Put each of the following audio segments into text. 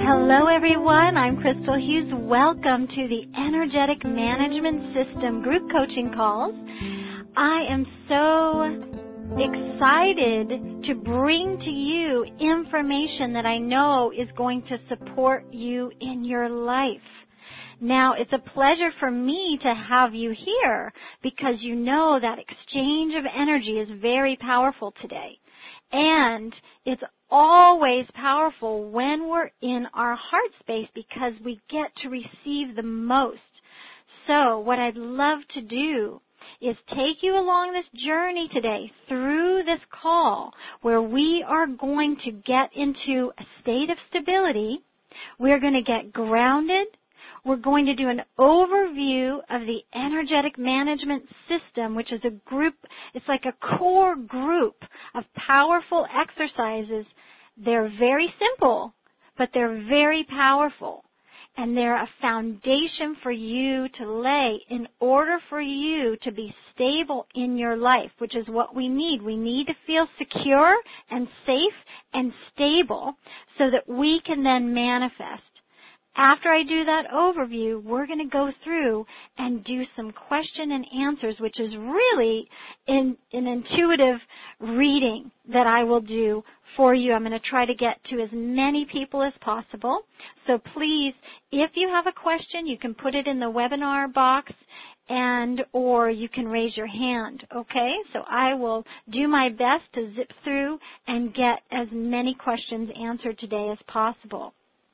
Hello, everyone. I'm Crystal Hughes. Welcome to the Energetic Management System group coaching calls. I am so excited to bring to you information that I know is going to support you in your life. Now, it's a pleasure for me to have you here because you know that exchange of energy is very powerful today. And it's always powerful when we're in our heart space because we get to receive the most. So what I'd love to do is take you along this journey today through this call where we are going to get into a state of stability. We're going to get grounded. We're going to do an overview of the energetic management system, which is a group, it's like a core group of powerful exercises. They're very simple, but they're very powerful. And they're a foundation for you to lay in order for you to be stable in your life, which is what we need. We need to feel secure and safe and stable so that we can then manifest. After I do that overview, we're going to go through and do some question and answers, which is really an intuitive reading that I will do for you. I'm going to try to get to as many people as possible. So please, if you have a question, you can put it in the webinar box or you can raise your hand, okay? So I will do my best to zip through and get as many questions answered today as possible.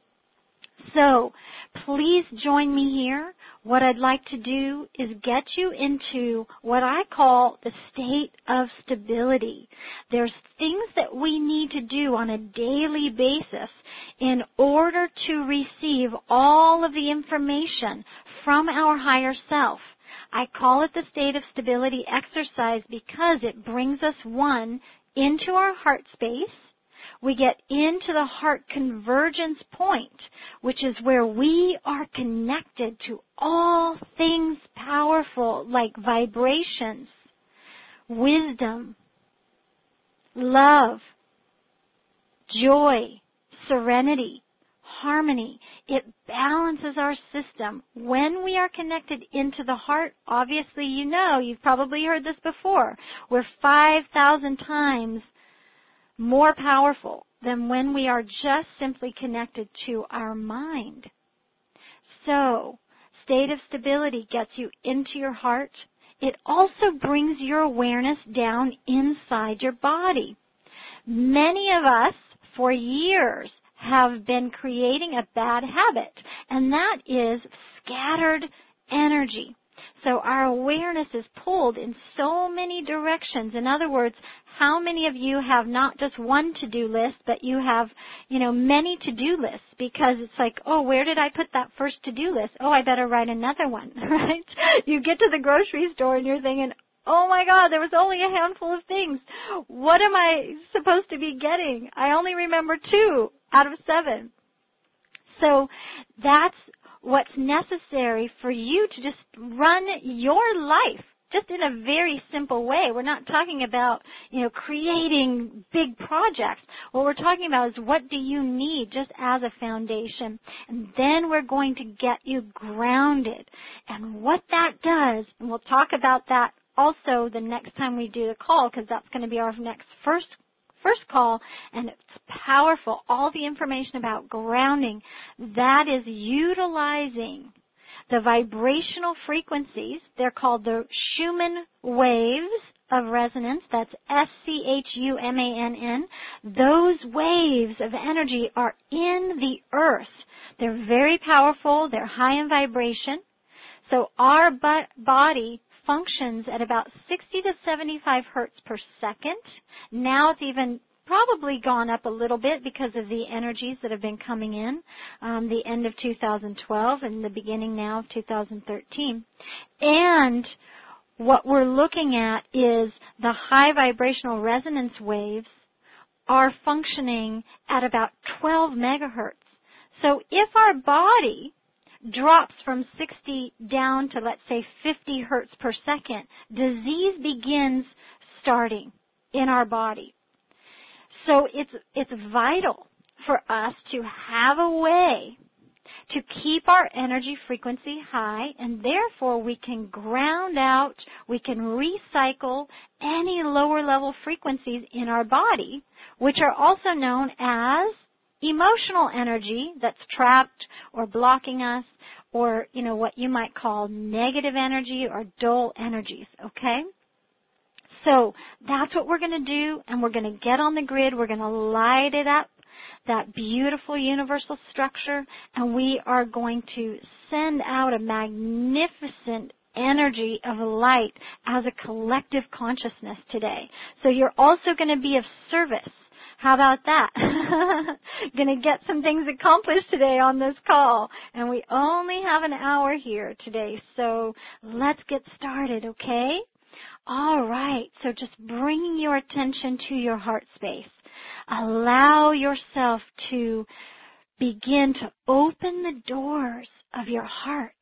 So please join me here. What I'd like to do is get you into what I call the state of stability. There's things that we need to do on a daily basis in order to receive all of the information from our higher self. I call it the state of stability exercise because it brings us, one, into our heart space. We get into the heart convergence point, which is where we are connected to all things powerful like vibrations, wisdom, love, joy, serenity, harmony. It balances our system. When we are connected into the heart, obviously you know, you've probably heard this before, we're 5,000 times more powerful than when we are just simply connected to our mind. So, state of stability gets you into your heart. It also brings your awareness down inside your body. Many of us, for years, have been creating a bad habit, and that is scattered energy. So our awareness is pulled in so many directions. In other words, how many of you have not just one to-do list, but you have, many to-do lists? Because it's like, oh, where did I put that first to-do list? Oh, I better write another one, right? You get to the grocery store and you're thinking, oh my God, there was only a handful of things. What am I supposed to be getting? I only remember 2 out of 7. So that's what's necessary for you to just run your life just in a very simple way. We're not talking about, creating big projects. What we're talking about is what do you need just as a foundation. And then we're going to get you grounded. And what that does, and we'll talk about that also the next time we do the call because that's going to be our next first call, and it's powerful. All the information about grounding, that is utilizing the vibrational frequencies. They're called the Schumann waves of resonance. That's SCHUMANN. Those waves of energy are in the earth. They're very powerful. They're high in vibration. So our body functions at about 60 to 75 hertz per second. Now it's even probably gone up a little bit because of the energies that have been coming in the end of 2012 and the beginning now of 2013. And what we're looking at is the high vibrational resonance waves are functioning at about 12 megahertz. So if our body drops from 60 down to, let's say, 50 hertz per second, disease begins starting in our body. So it's vital for us to have a way to keep our energy frequency high, and therefore we can ground out, we can recycle any lower level frequencies in our body, which are also known as emotional energy that's trapped or blocking us, or, what you might call negative energy or dull energies, okay? So that's what we're going to do, and we're going to get on the grid, we're going to light it up, that beautiful universal structure, and we are going to send out a magnificent energy of light as a collective consciousness today. So you're also going to be of service. How about that? Going to get some things accomplished today on this call. And we only have an hour here today, so let's get started, okay? All right, so just bringing your attention to your heart space. Allow yourself to begin to open the doors of your heart.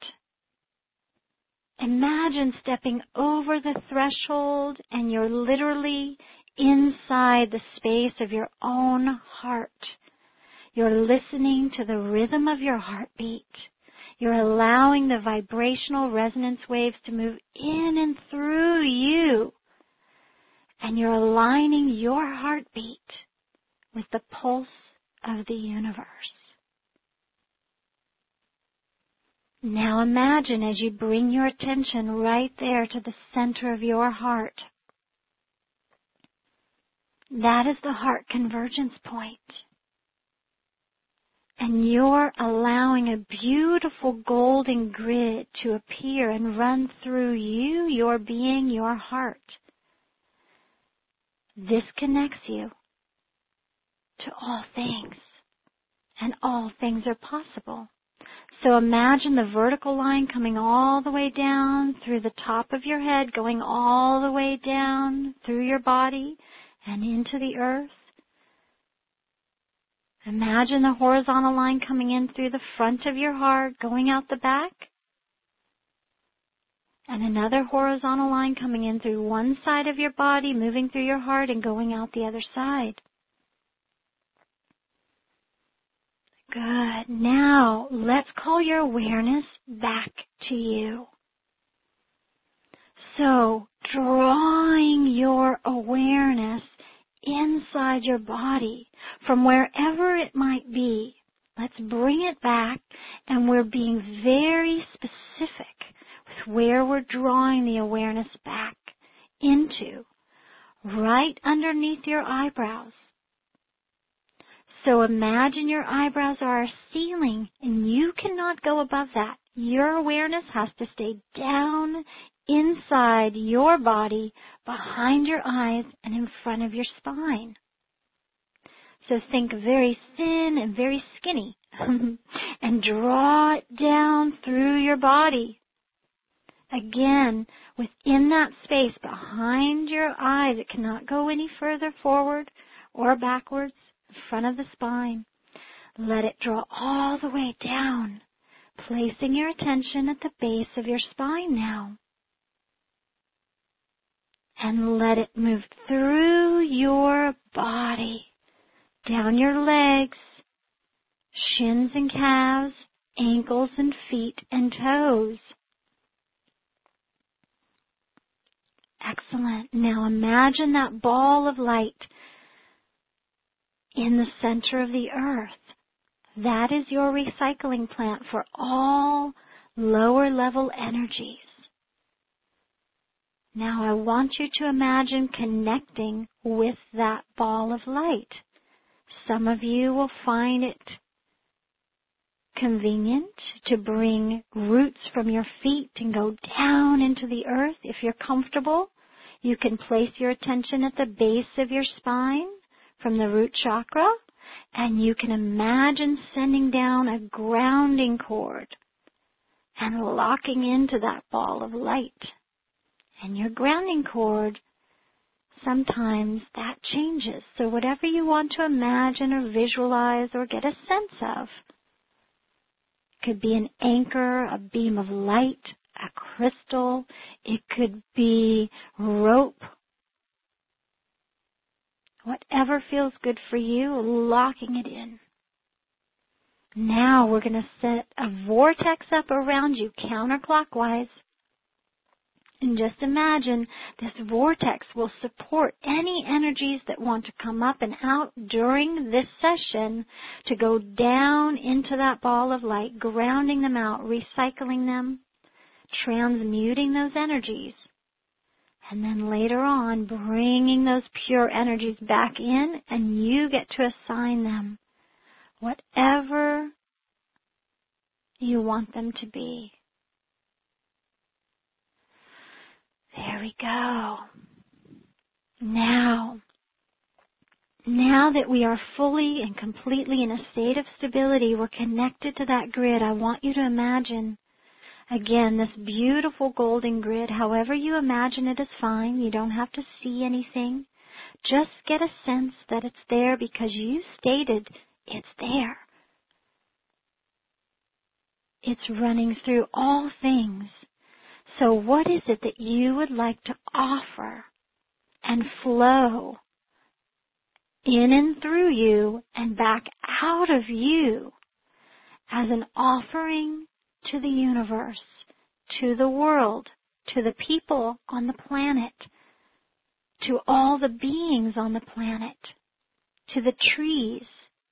Imagine stepping over the threshold and you're literally inside the space of your own heart. You're listening to the rhythm of your heartbeat. You're allowing the vibrational resonance waves to move in and through you. And you're aligning your heartbeat with the pulse of the universe. Now imagine as you bring your attention right there to the center of your heart. That is the heart convergence point. And you're allowing a beautiful golden grid to appear and run through you, your being, your heart. This connects you to all things, and all things are possible. So imagine the vertical line coming all the way down through the top of your head, going all the way down through your body and into the earth. Imagine the horizontal line coming in through the front of your heart, going out the back. And another horizontal line coming in through one side of your body, moving through your heart and going out the other side. Good. Now, let's call your awareness back to you. So, drawing your awareness inside your body from wherever it might be. Let's bring it back, and we're being very specific with where we're drawing the awareness back into, right underneath your eyebrows. So imagine your eyebrows are a ceiling, and you cannot go above that. Your awareness has to stay down inside your body, behind your eyes, and in front of your spine. So think very thin and very skinny, and draw it down through your body. Again, within that space behind your eyes, it cannot go any further forward or backwards. In front of the spine. Let it draw all the way down, placing your attention at the base of your spine now. And let it move through your body, down your legs, shins and calves, ankles and feet and toes. Excellent. Now imagine that ball of light in the center of the earth. That is your recycling plant for all lower level energies. Now I want you to imagine connecting with that ball of light. Some of you will find it convenient to bring roots from your feet and go down into the earth. If you're comfortable, you can place your attention at the base of your spine from the root chakra, and you can imagine sending down a grounding cord and locking into that ball of light. And your grounding cord, sometimes that changes. So whatever you want to imagine or visualize or get a sense of, it could be an anchor, a beam of light, a crystal, it could be rope. Whatever feels good for you, locking it in. Now we're going to set a vortex up around you counterclockwise. And just imagine this vortex will support any energies that want to come up and out during this session to go down into that ball of light, grounding them out, recycling them, transmuting those energies. And then later on, bringing those pure energies back in, and you get to assign them whatever you want them to be. There we go. Now that we are fully and completely in a state of stability, we're connected to that grid. I want you to imagine, again, this beautiful golden grid. However you imagine it is fine. You don't have to see anything. Just get a sense that it's there because you stated it's there. It's running through all things. So what is it that you would like to offer and flow in and through you and back out of you as an offering to the universe, to the world, to the people on the planet, to all the beings on the planet, to the trees,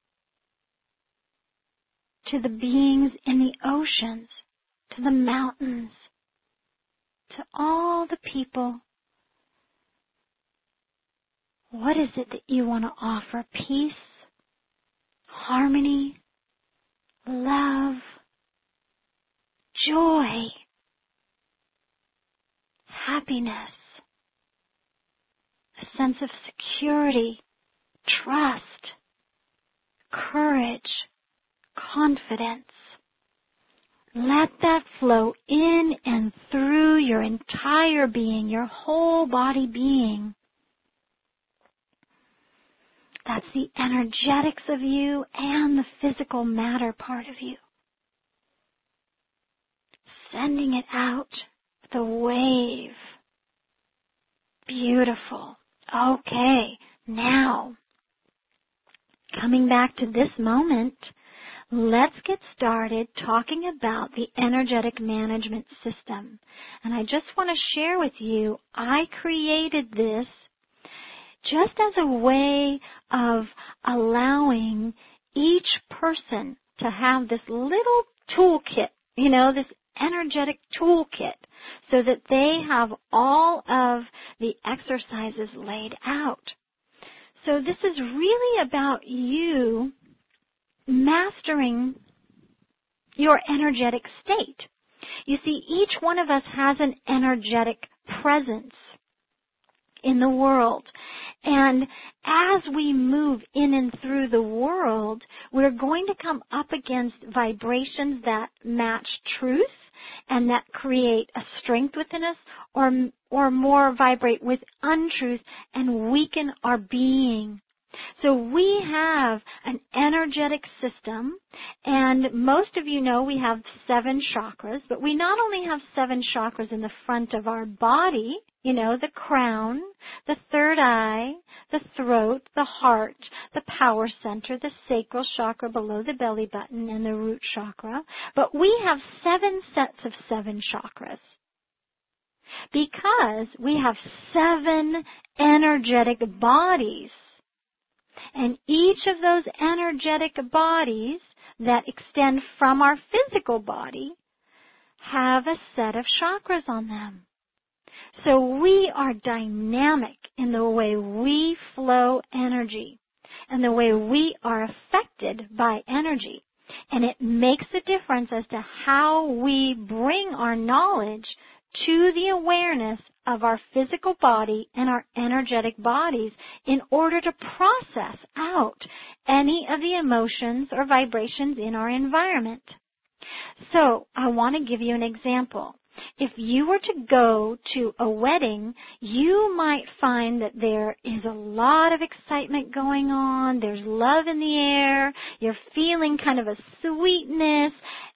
to the beings in the oceans, to the mountains, to all the people? What is it that you want to offer? Peace, harmony, love, joy, happiness, a sense of security, trust, courage, confidence. Let that flow in and through your entire being, your whole body being. That's the energetics of you and the physical matter part of you. Sending it out with a wave. Beautiful. Okay, now, coming back to this moment, let's get started talking about the energetic management system. And I just want to share with you, I created this just as a way of allowing each person to have this little toolkit, this energetic toolkit, so that they have all of the exercises laid out. So this is really about you mastering your energetic state. You see, each one of us has an energetic presence in the world. And as we move in and through the world, we're going to come up against vibrations that match truth and that create a strength within us, or more vibrate with untruth and weaken our being. So we have an energetic system, and most of you know we have 7 chakras, but we not only have 7 chakras in the front of our body, the crown, the third eye, the throat, the heart, the power center, the sacral chakra below the belly button, and the root chakra, but we have 7 sets of 7 chakras. Because we have 7 energetic bodies. And each of those energetic bodies that extend from our physical body have a set of chakras on them. So we are dynamic in the way we flow energy and the way we are affected by energy. And it makes a difference as to how we bring our knowledge to the awareness of our physical body and our energetic bodies in order to process out any of the emotions or vibrations in our environment. So I want to give you an example. If you were to go to a wedding, you might find that there is a lot of excitement going on. There's love in the air. You're feeling kind of a sweetness.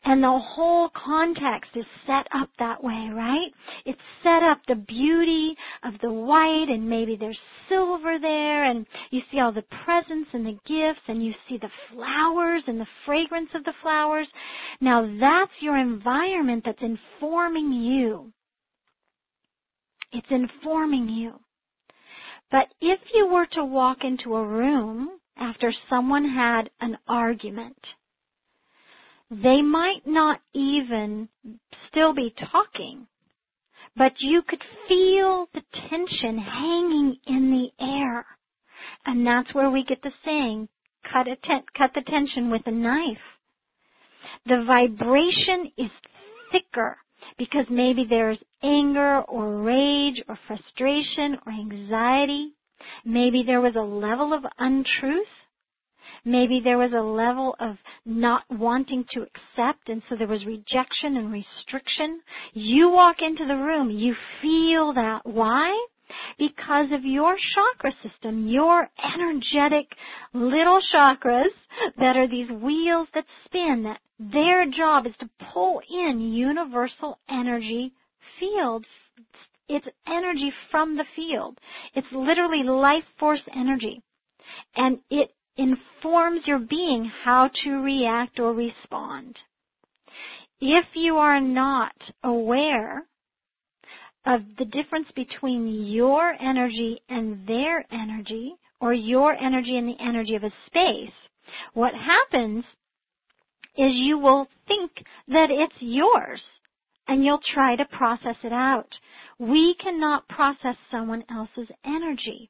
And the whole context is set up that way, right? It's set up the beauty of the white, and maybe there's silver there, and you see all the presents and the gifts, and you see the flowers and the fragrance of the flowers. Now that's your environment that's informing you. It's informing you. But if you were to walk into a room after someone had an argument, they might not even still be talking, but you could feel the tension hanging in the air. And that's where we get the saying, cut the tension with a knife. The vibration is thicker because maybe there's anger or rage or frustration or anxiety. Maybe there was a level of untruth. Maybe there was a level of not wanting to accept, and so there was rejection and restriction. You walk into the room, you feel that. Why? Because of your chakra system, your energetic little chakras that are these wheels that spin, that their job is to pull in universal energy fields. It's energy from the field. It's literally life force energy. And it informs your being how to react or respond. If you are not aware of the difference between your energy and their energy, or your energy and the energy of a space, what happens is you will think that it's yours, and you'll try to process it out. We cannot process someone else's energy.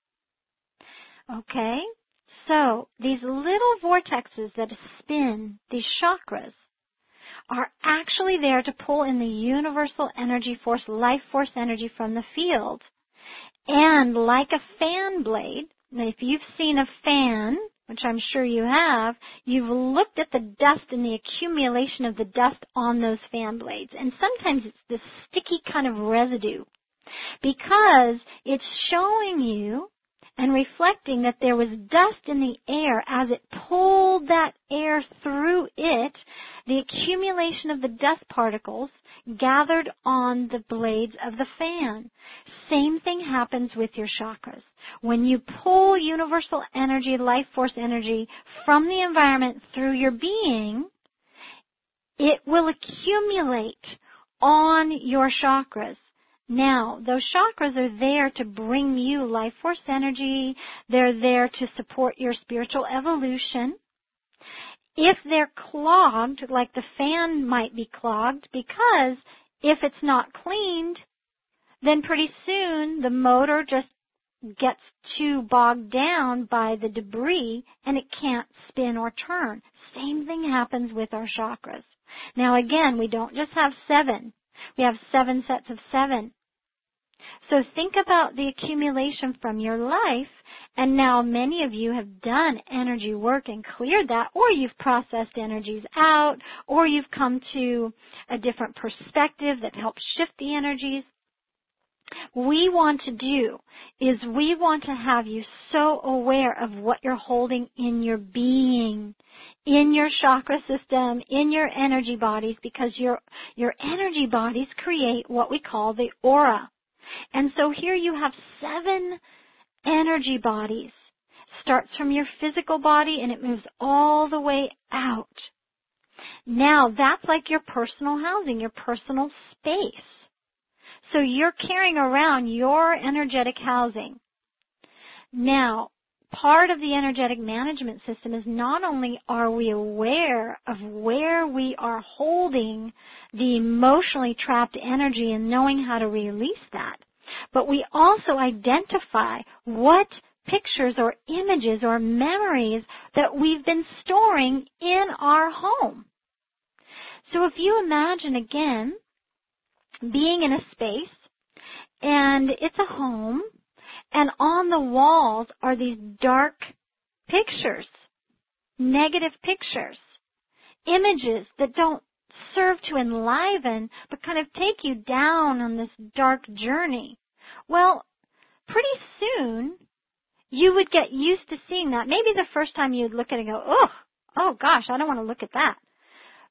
Okay? So, these little vortexes that spin, these chakras, are actually there to pull in the universal energy force, life force energy from the field. And like a fan blade, if you've seen a fan, which I'm sure you have, you've looked at the dust and the accumulation of the dust on those fan blades. And sometimes it's this sticky kind of residue, because it's showing you and reflecting that there was dust in the air. As it pulled that air through it, the accumulation of the dust particles gathered on the blades of the fan. Same thing happens with your chakras. When you pull universal energy, life force energy from the environment through your being, it will accumulate on your chakras. Now, those chakras are there to bring you life force energy. They're there to support your spiritual evolution. If they're clogged, like the fan might be clogged, because if it's not cleaned, then pretty soon the motor just gets too bogged down by the debris and it can't spin or turn. Same thing happens with our chakras. Now again, we don't just have 7. We have 7 sets of 7. So think about the accumulation from your life, and now many of you have done energy work and cleared that, or you've processed energies out, or you've come to a different perspective that helps shift the energies. What we want to do is we want to have you so aware of what you're holding in your being, in your chakra system, in your energy bodies, because your energy bodies create what we call the aura. And so here you have 7 energy bodies. Starts from your physical body and it moves all the way out. Now that's like your personal housing, your personal space. So you're carrying around your energetic housing. Now, part of the energetic management system is not only are we aware of where we are holding the emotionally trapped energy and knowing how to release that, but we also identify what pictures or images or memories that we've been storing in our home. So if you imagine again being in a space and it's a home, and on the walls are these dark pictures, negative pictures, images that don't serve to enliven, but kind of take you down on this dark journey. Well, pretty soon, you would get used to seeing that. Maybe the first time you'd look at it and go, oh gosh, I don't want to look at that.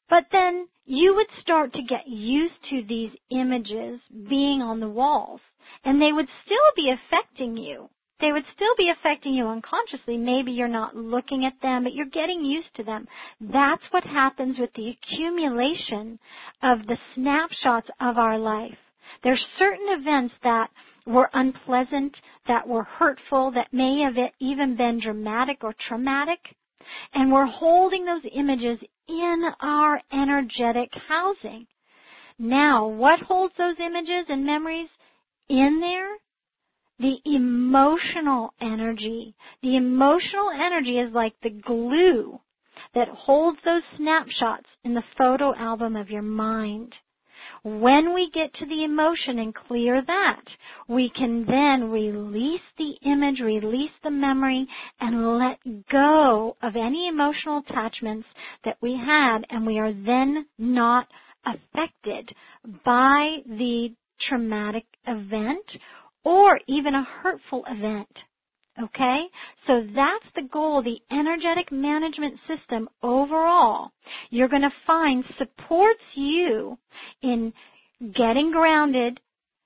But then you would start to get used to these images being on the walls, and they would still be affecting you. They would still be affecting you unconsciously. Maybe you're not looking at them, but you're getting used to them. That's what happens with the accumulation of the snapshots of our life. There's certain events that were unpleasant, that were hurtful, that may have even been dramatic or traumatic, and we're holding those images in our energetic housing. Now, what holds those images and memories in there? The emotional energy. The emotional energy is like the glue that holds those snapshots in the photo album of your mind. When we get to the emotion and clear that, we can then release the image, release the memory, and let go of any emotional attachments that we had, and we are then not affected by the traumatic event or even a hurtful event. Okay? So that's the goal, the energetic management system overall. You're going to find supports you in getting grounded,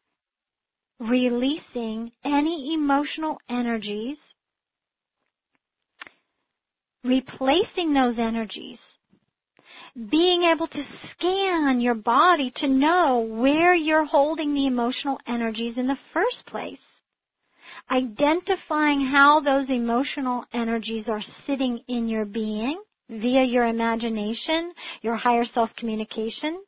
releasing any emotional energies, replacing those energies, being able to scan your body to know where you're holding the emotional energies in the first place. Identifying how those emotional energies are sitting in your being via your imagination, your higher self communication,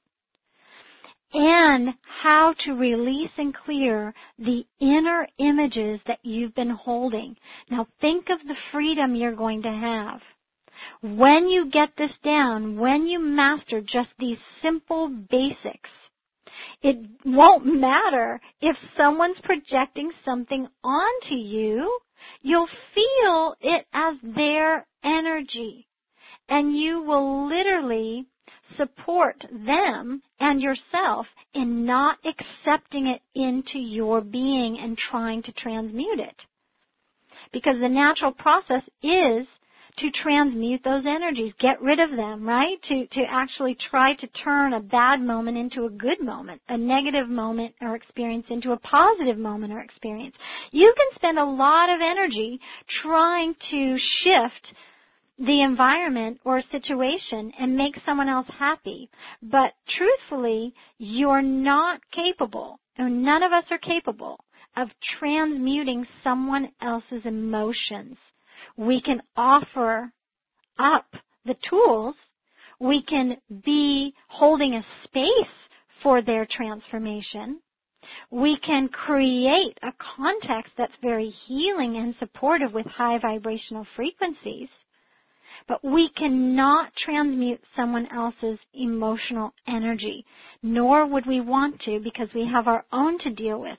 and how to release and clear the inner images that you've been holding. Now think of the freedom you're going to have. When you get this down, when you master just these simple basics, it won't matter if someone's projecting something onto you. You'll feel it as their energy. And you will literally support them and yourself in not accepting it into your being and trying to transmute it. Because the natural process is to transmute those energies, get rid of them, right? To actually try to turn a bad moment into a good moment, a negative moment or experience into a positive moment or experience. You can spend a lot of energy trying to shift the environment or situation and make someone else happy. But truthfully, you're not capable, or none of us are capable, of transmuting someone else's emotions. We can offer up the tools. We can be holding a space for their transformation. We can create a context that's very healing and supportive with high vibrational frequencies. But we cannot transmute someone else's emotional energy, nor would we want to, because we have our own to deal with.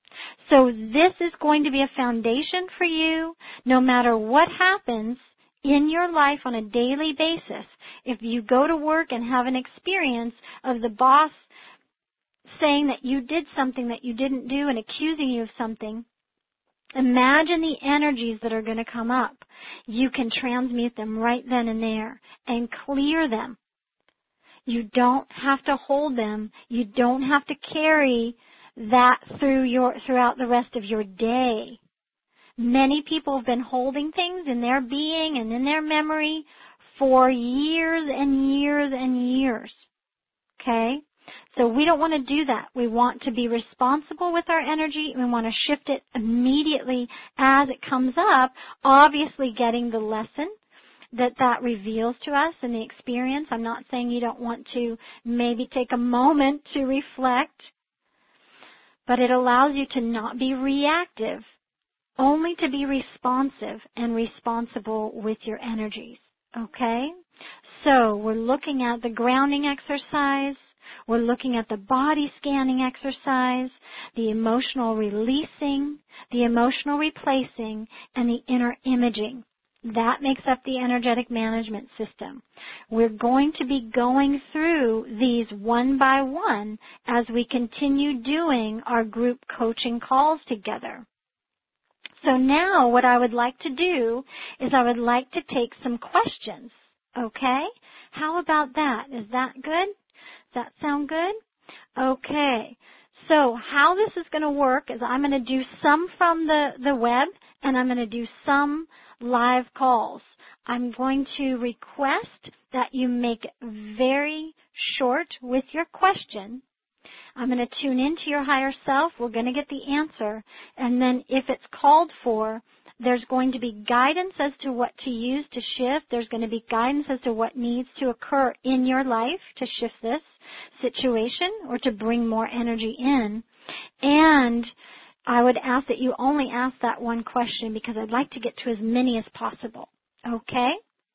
So this is going to be a foundation for you no matter what happens in your life on a daily basis. If you go to work and have an experience of the boss saying that you did something that you didn't do and accusing you of something, imagine the energies that are going to come up. You can transmute them right then and there and clear them. You don't have to hold them. You don't have to carry that throughout the rest of your day. Many people have been holding things in their being and in their memory for years and years and years. Okay? So we don't want to do that. We want to be responsible with our energy. We want to shift it immediately as it comes up, obviously getting the lesson that reveals to us in the experience. I'm not saying you don't want to maybe take a moment to reflect, but it allows you to not be reactive, only to be responsive and responsible with your energies. Okay? So we're looking at the grounding exercise. We're looking at the body scanning exercise, the emotional releasing, the emotional replacing, and the inner imaging. That makes up the energetic management system. We're going to be going through these one by one as we continue doing our group coaching calls together. So now what I would like to do is I would like to take some questions, okay? How about that? Is that good? Does that sound good? Okay. So how this is going to work is I'm going to do some from the web, and I'm going to do some live calls. I'm going to request that you make it very short with your question. I'm going to tune into your higher self. We're going to get the answer. And then if it's called for, there's going to be guidance as to what to use to shift. There's going to be guidance as to what needs to occur in your life to shift this situation or to bring more energy in. And I would ask that you only ask that one question because I'd like to get to as many as possible. Okay?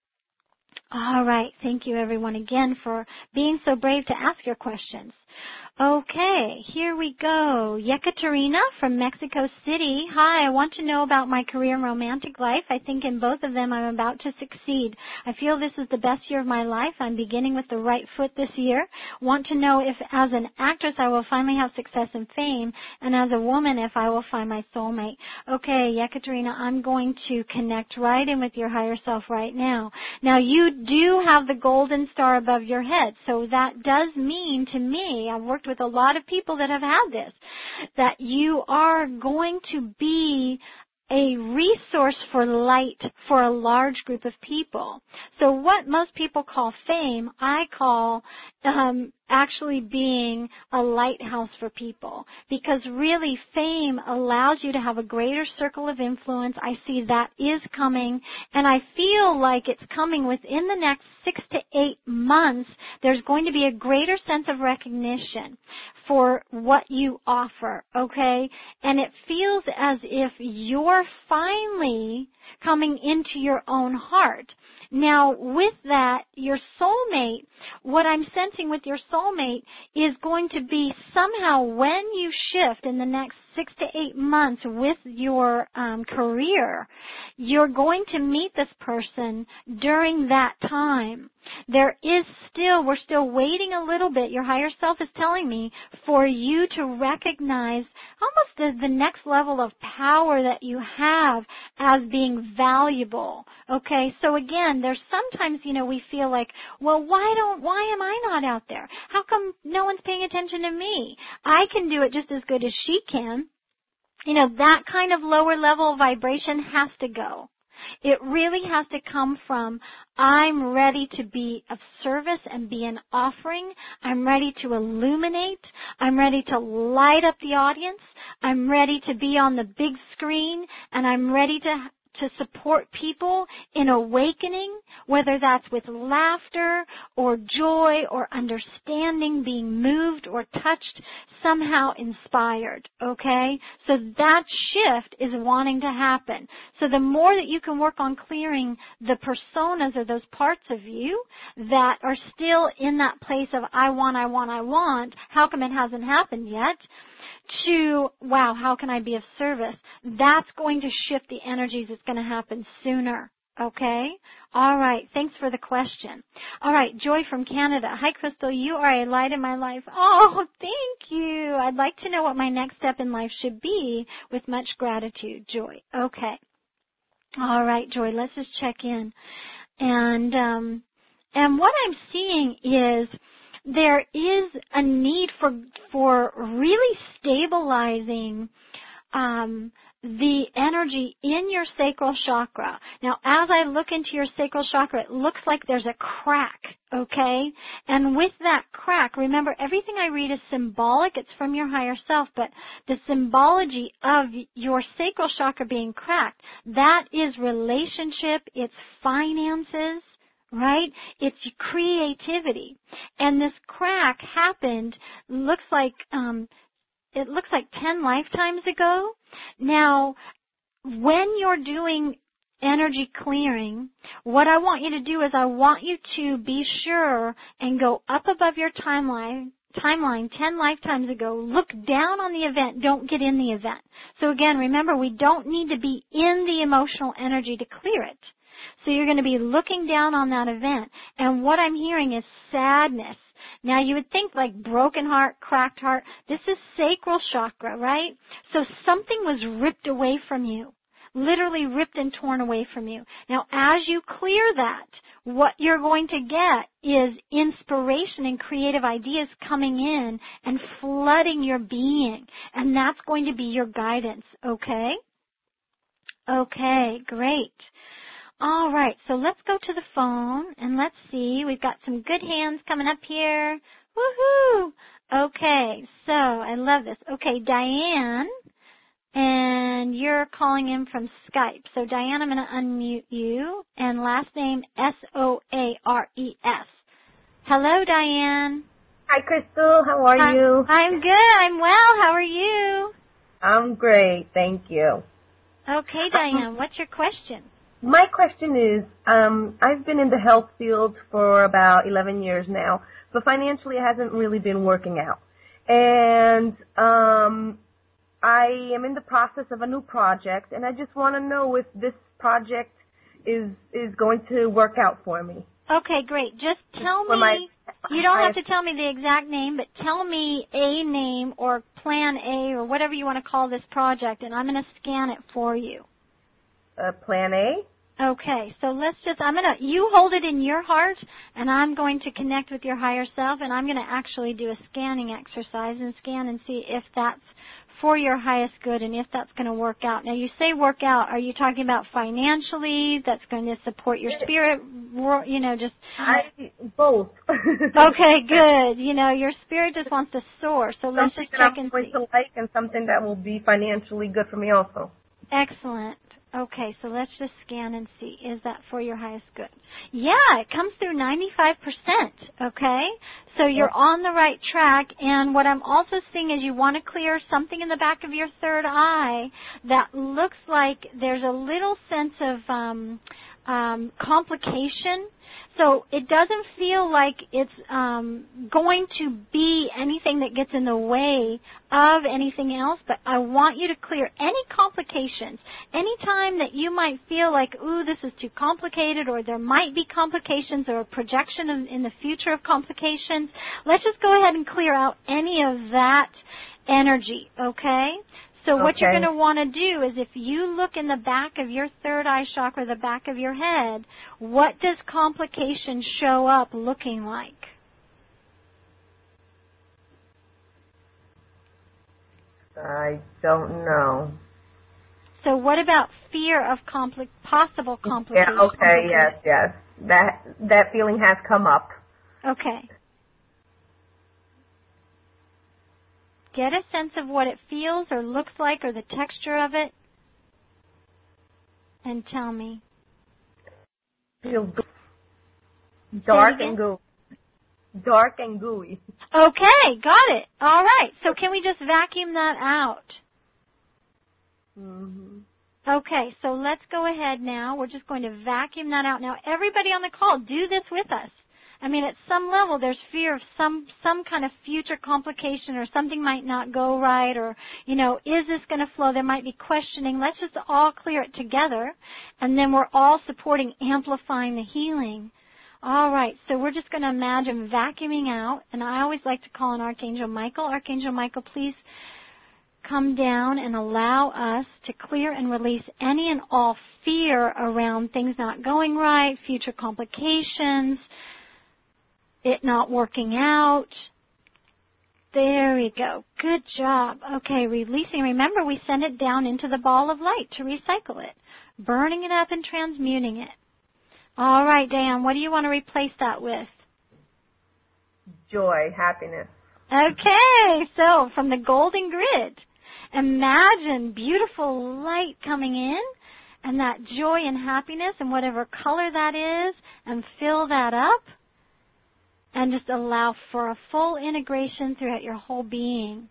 All right. Thank you, everyone, again for being so brave to ask your questions. Okay, here we go. Yekaterina from Mexico City. Hi, I want to know about my career and romantic life. I think in both of them I'm about to succeed. I feel this is the best year of my life. I'm beginning with the right foot this year. Want to know if as an actress I will finally have success and fame, and as a woman if I will find my soulmate. Okay, Yekaterina, I'm going to connect right in with your higher self right now. Now you do have the golden star above your head, so that does mean to me, I've worked with a lot of people that have had this, that you are going to be a resource for light for a large group of people. So what most people call fame, I call actually being a lighthouse for people, because really fame allows you to have a greater circle of influence. I see that is coming, and I feel like it's coming within the next 6 to 8 months. There's going to be a greater sense of recognition for what you offer, okay? And it feels as if you're finally coming into your own heart. Now, with that, your soulmate, what I'm sensing with your soulmate is going to be somehow when you shift in the next 6 to 8 months with your career, you're going to meet this person during that time. We're still waiting a little bit. Your higher self is telling me for you to recognize almost the next level of power that you have as being valuable. Okay, so again, there's sometimes, we feel like, well, why am I not out there? How come no one's paying attention to me? I can do it just as good as she can. That kind of lower level vibration has to go. It really has to come from, I'm ready to be of service and be an offering. I'm ready to illuminate. I'm ready to light up the audience. I'm ready to be on the big screen, and I'm ready to support people in awakening, whether that's with laughter or joy or understanding, being moved or touched, somehow inspired, okay? So that shift is wanting to happen. So the more that you can work on clearing the personas or those parts of you that are still in that place of I want, how come it hasn't happened yet? To, wow, how can I be of service? That's going to shift the energies. It's going to happen sooner. Okay? All right. Thanks for the question. All right. Joy from Canada. Hi, Crystal. You are a light in my life. Oh, thank you. I'd like to know what my next step in life should be with much gratitude. Joy. Okay. All right, Joy. Let's just check in. And what I'm seeing is there is a need for really stabilizing the energy in your sacral chakra. Now, as I look into your sacral chakra, it looks like there's a crack, okay? And with that crack, remember, everything I read is symbolic. It's from your higher self, but the symbology of your sacral chakra being cracked, that is relationship, it's finances, right? It's creativity. And this crack happened, looks like 10 lifetimes ago. Now, when you're doing energy clearing, what I want you to do is I want you to be sure and go up above your timeline 10 lifetimes ago, look down on the event, don't get in the event. So again, remember, we don't need to be in the emotional energy to clear it. So you're going to be looking down on that event, and what I'm hearing is sadness. Now, you would think like broken heart, cracked heart. This is sacral chakra, right? So something was ripped away from you, literally ripped and torn away from you. Now, as you clear that, what you're going to get is inspiration and creative ideas coming in and flooding your being. And that's going to be your guidance, okay? Okay, great. All right, so let's go to the phone and let's see. We've got some good hands coming up here. Woohoo! Okay, so I love this. Okay, Diane, and you're calling in from Skype. So Diane, I'm going to unmute you, and last name Soares. Hello, Diane. Hi, Crystal. How are you? I'm good. I'm well. How are you? I'm great. Thank you. Okay, Diane, what's your question? My question is, I've been in the health field for about 11 years now, but financially it hasn't really been working out. And I am in the process of a new project, and I just want to know if this project is going to work out for me. Okay, great. Just tell me, you don't have to tell me the exact name, but tell me a name or plan A or whatever you want to call this project, and I'm going to scan it for you. Plan A? Okay, so you hold it in your heart, and I'm going to connect with your higher self, and I'm going to actually do a scanning exercise and scan and see if that's for your highest good and if that's going to work out. Now, you say work out. Are you talking about financially? That's going to support your spirit? Both. Okay, good. Your spirit just wants to soar. So let's just check and see. Something that I'm going to like and something that will be financially good for me also. Excellent. Okay, so let's just scan and see. Is that for your highest good? Yeah, it comes through 95%, okay? So you're on the right track, and what I'm also seeing is you want to clear something in the back of your third eye that looks like there's a little sense of complication. So it doesn't feel like it's going to be anything that gets in the way of anything else, but I want you to clear any complications. Anytime that you might feel like, ooh, this is too complicated, or there might be complications or a projection in the future of complications, let's just go ahead and clear out any of that energy, okay? So what you're going to want to do is if you look in the back of your third eye chakra, the back of your head, what does complication show up looking like? I don't know. So what about fear of possible complications? Yeah, okay, yes. That feeling has come up. Okay. Get a sense of what it feels or looks like or the texture of it, and tell me. Feels dark and gooey. Dark and gooey. Okay, got it. All right. So can we just vacuum that out? Mm-hmm. Okay, so let's go ahead now. We're just going to vacuum that out. Now, everybody on the call, do this with us. I mean, at some level, there's fear of some kind of future complication, or something might not go right, or, is this going to flow? There might be questioning. Let's just all clear it together, and then we're all supporting, amplifying the healing. All right, so we're just going to imagine vacuuming out, and I always like to call on Archangel Michael. Archangel Michael, please come down and allow us to clear and release any and all fear around things not going right, future complications, it not working out. There we go. Good job. Okay, releasing. Remember, we send it down into the ball of light to recycle it, burning it up and transmuting it. All right, Dan, what do you want to replace that with? Joy, happiness. Okay, so from the golden grid, imagine beautiful light coming in, and that joy and happiness and whatever color that is, and fill that up. And just allow for a full integration throughout your whole being.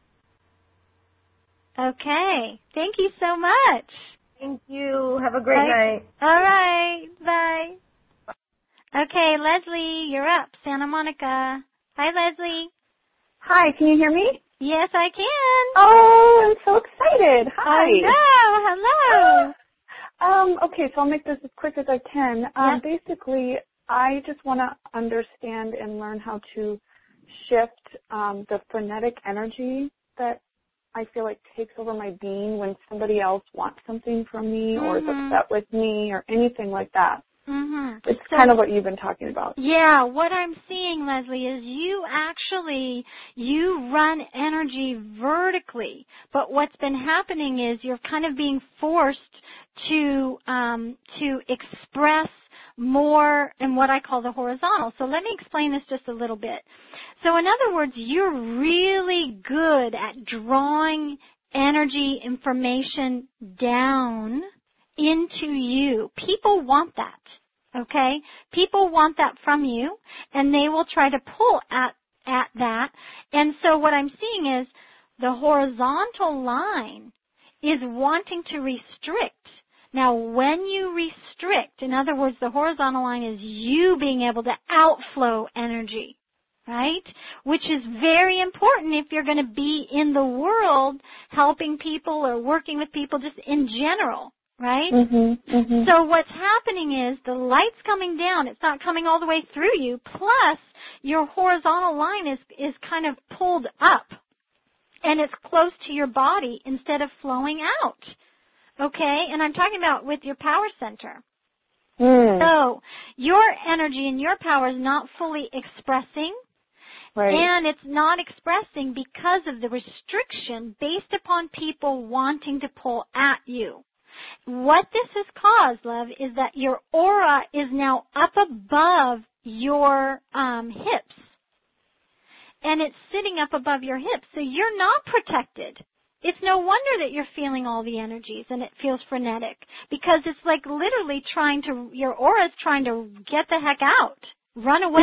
Okay. Thank you so much. Thank you. Have a great night. All right. Bye. Okay, Leslie, you're up. Santa Monica. Hi, Leslie. Hi, can you hear me? Yes, I can. Oh, I'm so excited. Hi. Hello. Okay, so I'll make this as quick as I can. Basically, I just want to understand and learn how to shift the frenetic energy that I feel like takes over my being when somebody else wants something from me or is upset with me or anything like that. Mm-hmm. It's kind of what you've been talking about. Yeah, what I'm seeing, Leslie, is you run energy vertically, but what's been happening is you're kind of being forced to express more in what I call the horizontal. So let me explain this just a little bit. So in other words, you're really good at drawing energy information down into you. People want that, okay? People want that from you, and they will try to pull at that. And so what I'm seeing is the horizontal line is wanting to restrict. Now, when you restrict, in other words, the horizontal line is you being able to outflow energy, right? Which is very important if you're going to be in the world helping people or working with people just in general, right? Mm-hmm, mm-hmm. So what's happening is the light's coming down. It's not coming all the way through you. Plus, your horizontal line is kind of pulled up, and it's close to your body instead of flowing out. Okay? And I'm talking about with your power center. So your energy and your power is not fully expressing. Right. And it's not expressing because of the restriction based upon people wanting to pull at you. What this has caused, love, is that your aura is now up above your hips. And it's sitting up above your hips. So you're not protected. It's no wonder that you're feeling all the energies and it feels frenetic, because it's like literally your aura is trying to get the heck out, run away.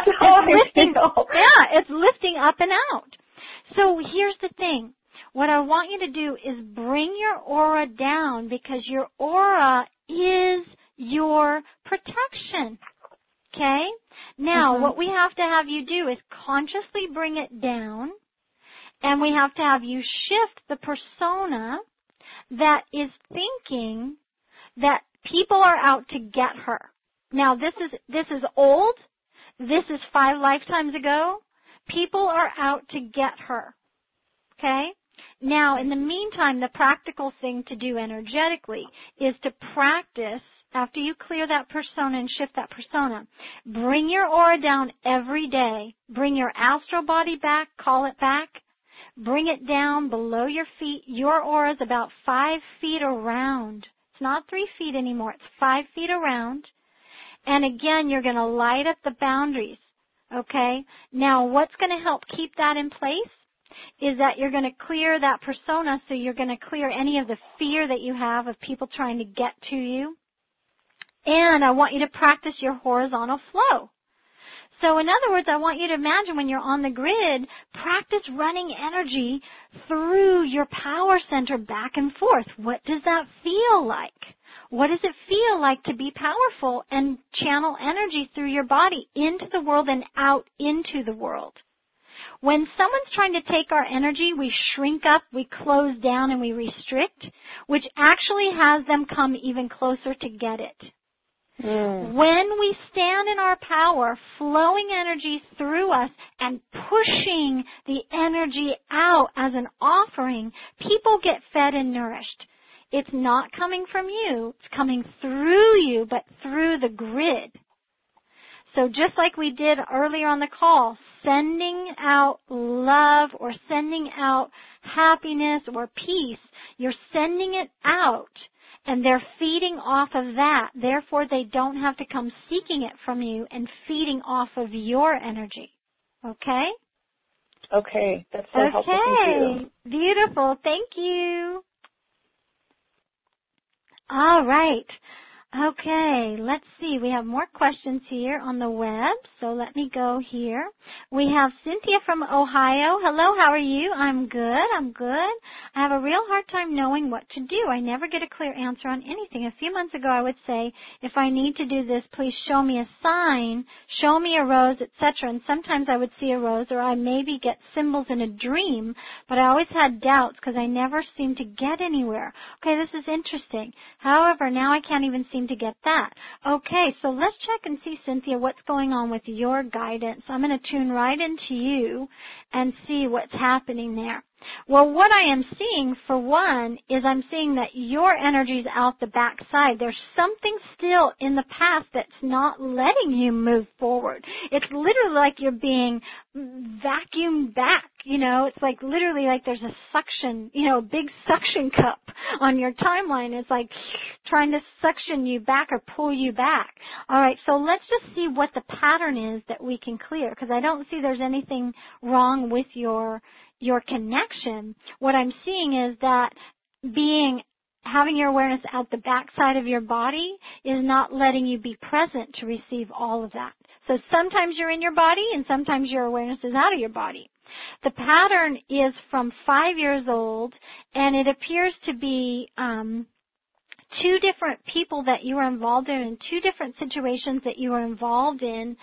It's lifting up and out. So here's the thing. What I want you to do is bring your aura down, because your aura is your protection. Okay? Now, what we have to have you do is consciously bring it down. And we have to have you shift the persona that is thinking that people are out to get her. Now, this is old. This is 5 lifetimes ago. People are out to get her. Okay? Now, in the meantime, the practical thing to do energetically is to practice, after you clear that persona and shift that persona, bring your aura down every day. Bring your astral body back, call it back. Bring it down below your feet. Your aura is about 5 feet around. It's not 3 feet anymore. It's 5 feet around. And again, you're going to light up the boundaries. Okay? Now, what's going to help keep that in place is that you're going to clear that persona, so you're going to clear any of the fear that you have of people trying to get to you. And I want you to practice your horizontal flow. So in other words, I want you to imagine when you're on the grid, practice running energy through your power center back and forth. What does that feel like? What does it feel like to be powerful and channel energy through your body into the world and out into the world? When someone's trying to take our energy, we shrink up, we close down, and we restrict, which actually has them come even closer to get it. When we stand in our power, flowing energy through us and pushing the energy out as an offering, people get fed and nourished. It's not coming from you. It's coming through you, but through the grid. So just like we did earlier on the call, sending out love or sending out happiness or peace, you're sending it out. And they're feeding off of that. Therefore, they don't have to come seeking it from you and feeding off of your energy. Okay? Okay. That's so helpful. Thank you. Beautiful. Thank you. All right. Okay, let's see. We have more questions here on the web, so let me go here. We have Cynthia from Ohio. Hello, how are you? I'm good. I have a real hard time knowing what to do. I never get a clear answer on anything. A few months ago, I would say, if I need to do this, please show me a sign, show me a rose, etc. And sometimes I would see a rose, or I maybe get symbols in a dream, but I always had doubts because I never seemed to get anywhere. Okay, this is interesting. However, now I can't even seem to get that. Okay, so let's check and see, Cynthia, what's going on with your guidance. I'm going to tune right into you and see what's happening there. Well, what I am seeing, for one, is I'm seeing that your energy is out the backside. There's something still in the past that's not letting you move forward. It's literally like you're being vacuumed back, It's like literally like there's a suction, a big suction cup on your timeline. It's like trying to suction you back or pull you back. All right, so let's just see what the pattern is that we can clear, because I don't see there's anything wrong with your connection. What I'm seeing is that having your awareness out the backside of your body is not letting you be present to receive all of that. So sometimes you're in your body and sometimes your awareness is out of your body. The pattern is from 5 years old, and it appears to be two different people that you were involved in and two different situations that you were involved in,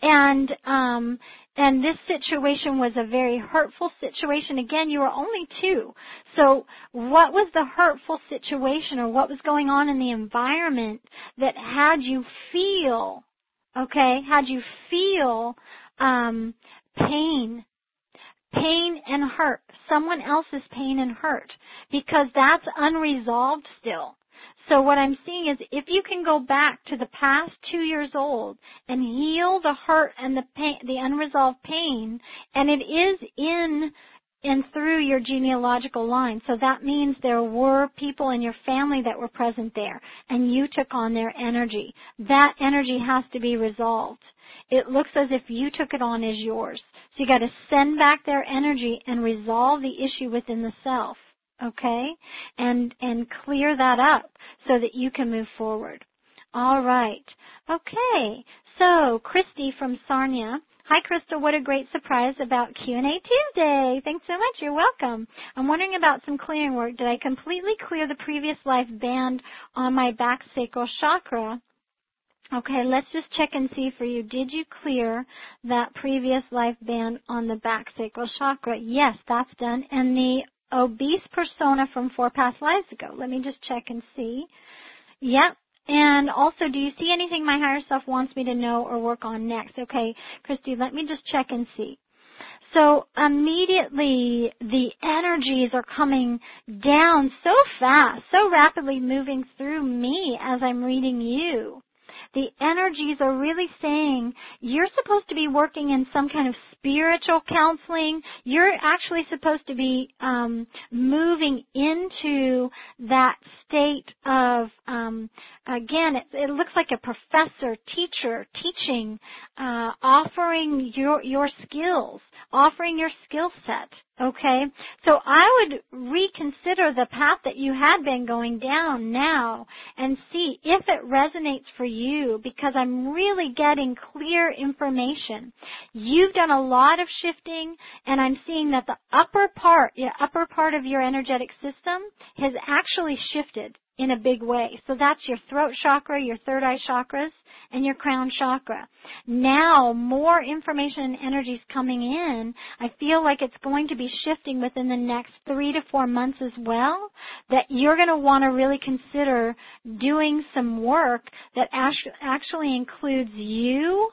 and this situation was a very hurtful situation. Again, you were only 2. So what was the hurtful situation, or what was going on in the environment that had you feel pain and hurt, someone else's pain and hurt, because that's unresolved still. So what I'm seeing is if you can go back to the past 2 years old and heal the hurt and the pain, the unresolved pain, and it is in and through your genealogical line. So that means there were people in your family that were present there, and you took on their energy. That energy has to be resolved. It looks as if you took it on as yours. So you got to send back their energy and resolve the issue within the self. Okay? And clear that up so that you can move forward. All right. Okay. So, Christy from Sarnia. Hi, Crystal. What a great surprise about Q&A Tuesday. Thanks so much. You're welcome. I'm wondering about some clearing work. Did I completely clear the previous life band on my back sacral chakra? Okay, let's just check and see for you. Did you clear that previous life band on the back sacral chakra? Yes, that's done. And the obese persona from 4 past lives ago. Let me just check and see. Yep. And also, do you see anything my higher self wants me to know or work on next? Okay, Christy, let me just check and see. So immediately the energies are coming down so fast, so rapidly moving through me as I'm reading you. The energies are really saying you're supposed to be working in some kind of spiritual counseling. You're actually supposed to be moving into that state of, again, it looks like a professor, teacher, teaching, offering your skills, offering your skill set. Okay, so I would reconsider the path that you had been going down now and see if it resonates for you, because I'm really getting clear information. You've done a lot of shifting, and I'm seeing that the upper part of your energetic system has actually shifted in a big way. So that's your throat chakra, your third eye chakras, and your crown chakra. Now, more information and energy is coming in. I feel like it's going to be shifting within the next 3 to 4 months as well, that you're going to want to really consider doing some work that actually includes you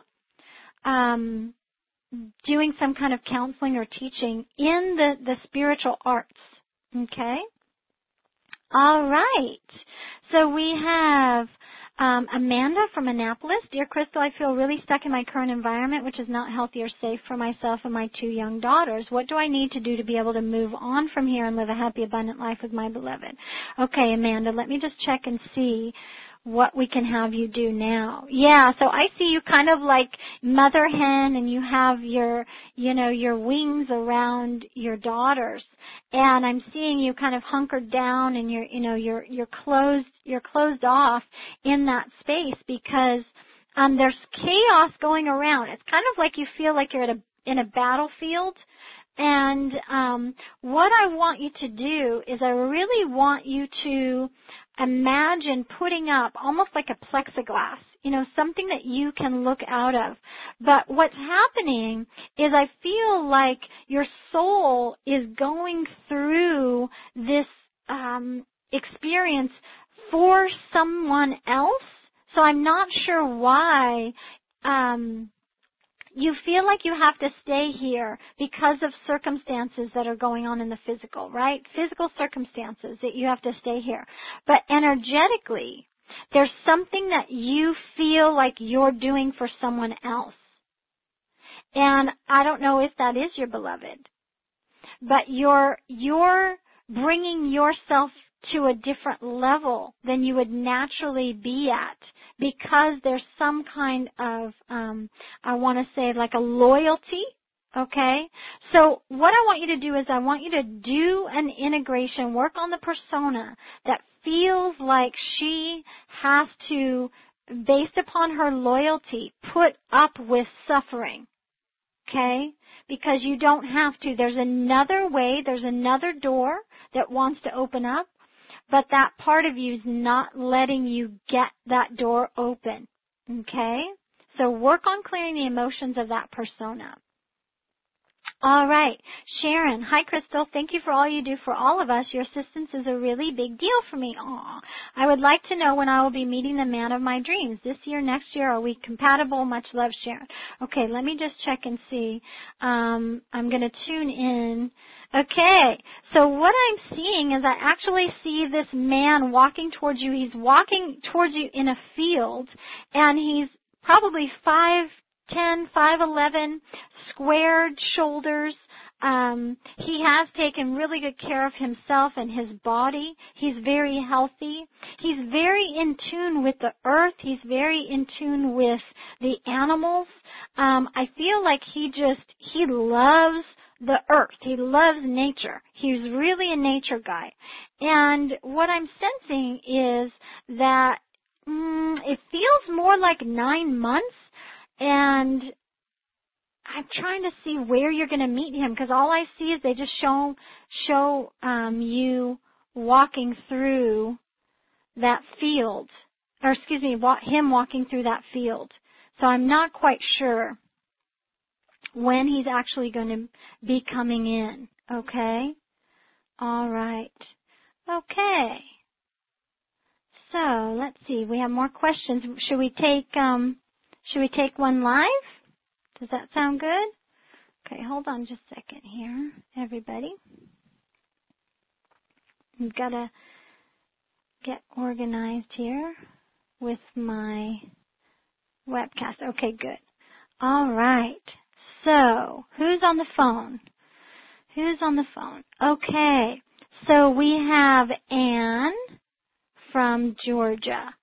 doing some kind of counseling or teaching in the spiritual arts. Okay? All right. So we have Amanda from Annapolis. Dear Crystal, I feel really stuck in my current environment, which is not healthy or safe for myself and my 2 young daughters. What do I need to do to be able to move on from here and live a happy, abundant life with my beloved? Okay, Amanda, let me just check and see what we can have you do now. Yeah, so I see you kind of like mother hen, and you have your wings around your daughters. And I'm seeing you kind of hunkered down, and you're closed off in that space, because there's chaos going around. It's kind of like you feel like you're in a battlefield. And what I want you to do is I really want you to imagine putting up almost like a plexiglass, something that you can look out of. But what's happening is I feel like your soul is going through this experience for someone else. So I'm not sure why You feel like you have to stay here because of circumstances that are going on in the physical, right? Physical circumstances that you have to stay here. But energetically, there's something that you feel like you're doing for someone else. And I don't know if that is your beloved, but you're bringing yourself to a different level than you would naturally be at, because there's some kind of, I want to say like a loyalty, okay? So what I want you to do is I want you to do an integration, work on the persona that feels like she has to, based upon her loyalty, put up with suffering, okay? Because you don't have to. There's another way, there's another door that wants to open up, but that part of you is not letting you get that door open, okay? So work on clearing the emotions of that persona. All right. Sharon, hi, Crystal. Thank you for all you do for all of us. Your assistance is a really big deal for me. Aw. I would like to know when I will be meeting the man of my dreams. This year, next year, are we compatible? Much love, Sharon. Okay, let me just check and see. I'm going to tune in. Okay, so what I'm seeing is I actually see this man walking towards you. He's walking towards you in a field, and he's probably 5'10", 5'11", squared shoulders. He has taken really good care of himself and his body. He's very healthy. He's very in tune with the earth. He's very in tune with the animals. I feel like he loves the earth. He loves nature. He's really a nature guy. And what I'm sensing is that it feels more like 9 months, and I'm trying to see where you're going to meet him, because all I see is they just show you walking through that field, or excuse me, him walking through that field. So I'm not quite sure when he's actually going to be coming in, okay? All right. Okay. So, let's see. We have more questions. Should we take one live? Does that sound good? Okay, hold on just a second here, everybody. I've got to get organized here with my webcast. Okay, good. All right. So, who's on the phone? Who's on the phone? Okay. So we have Anne from Georgia.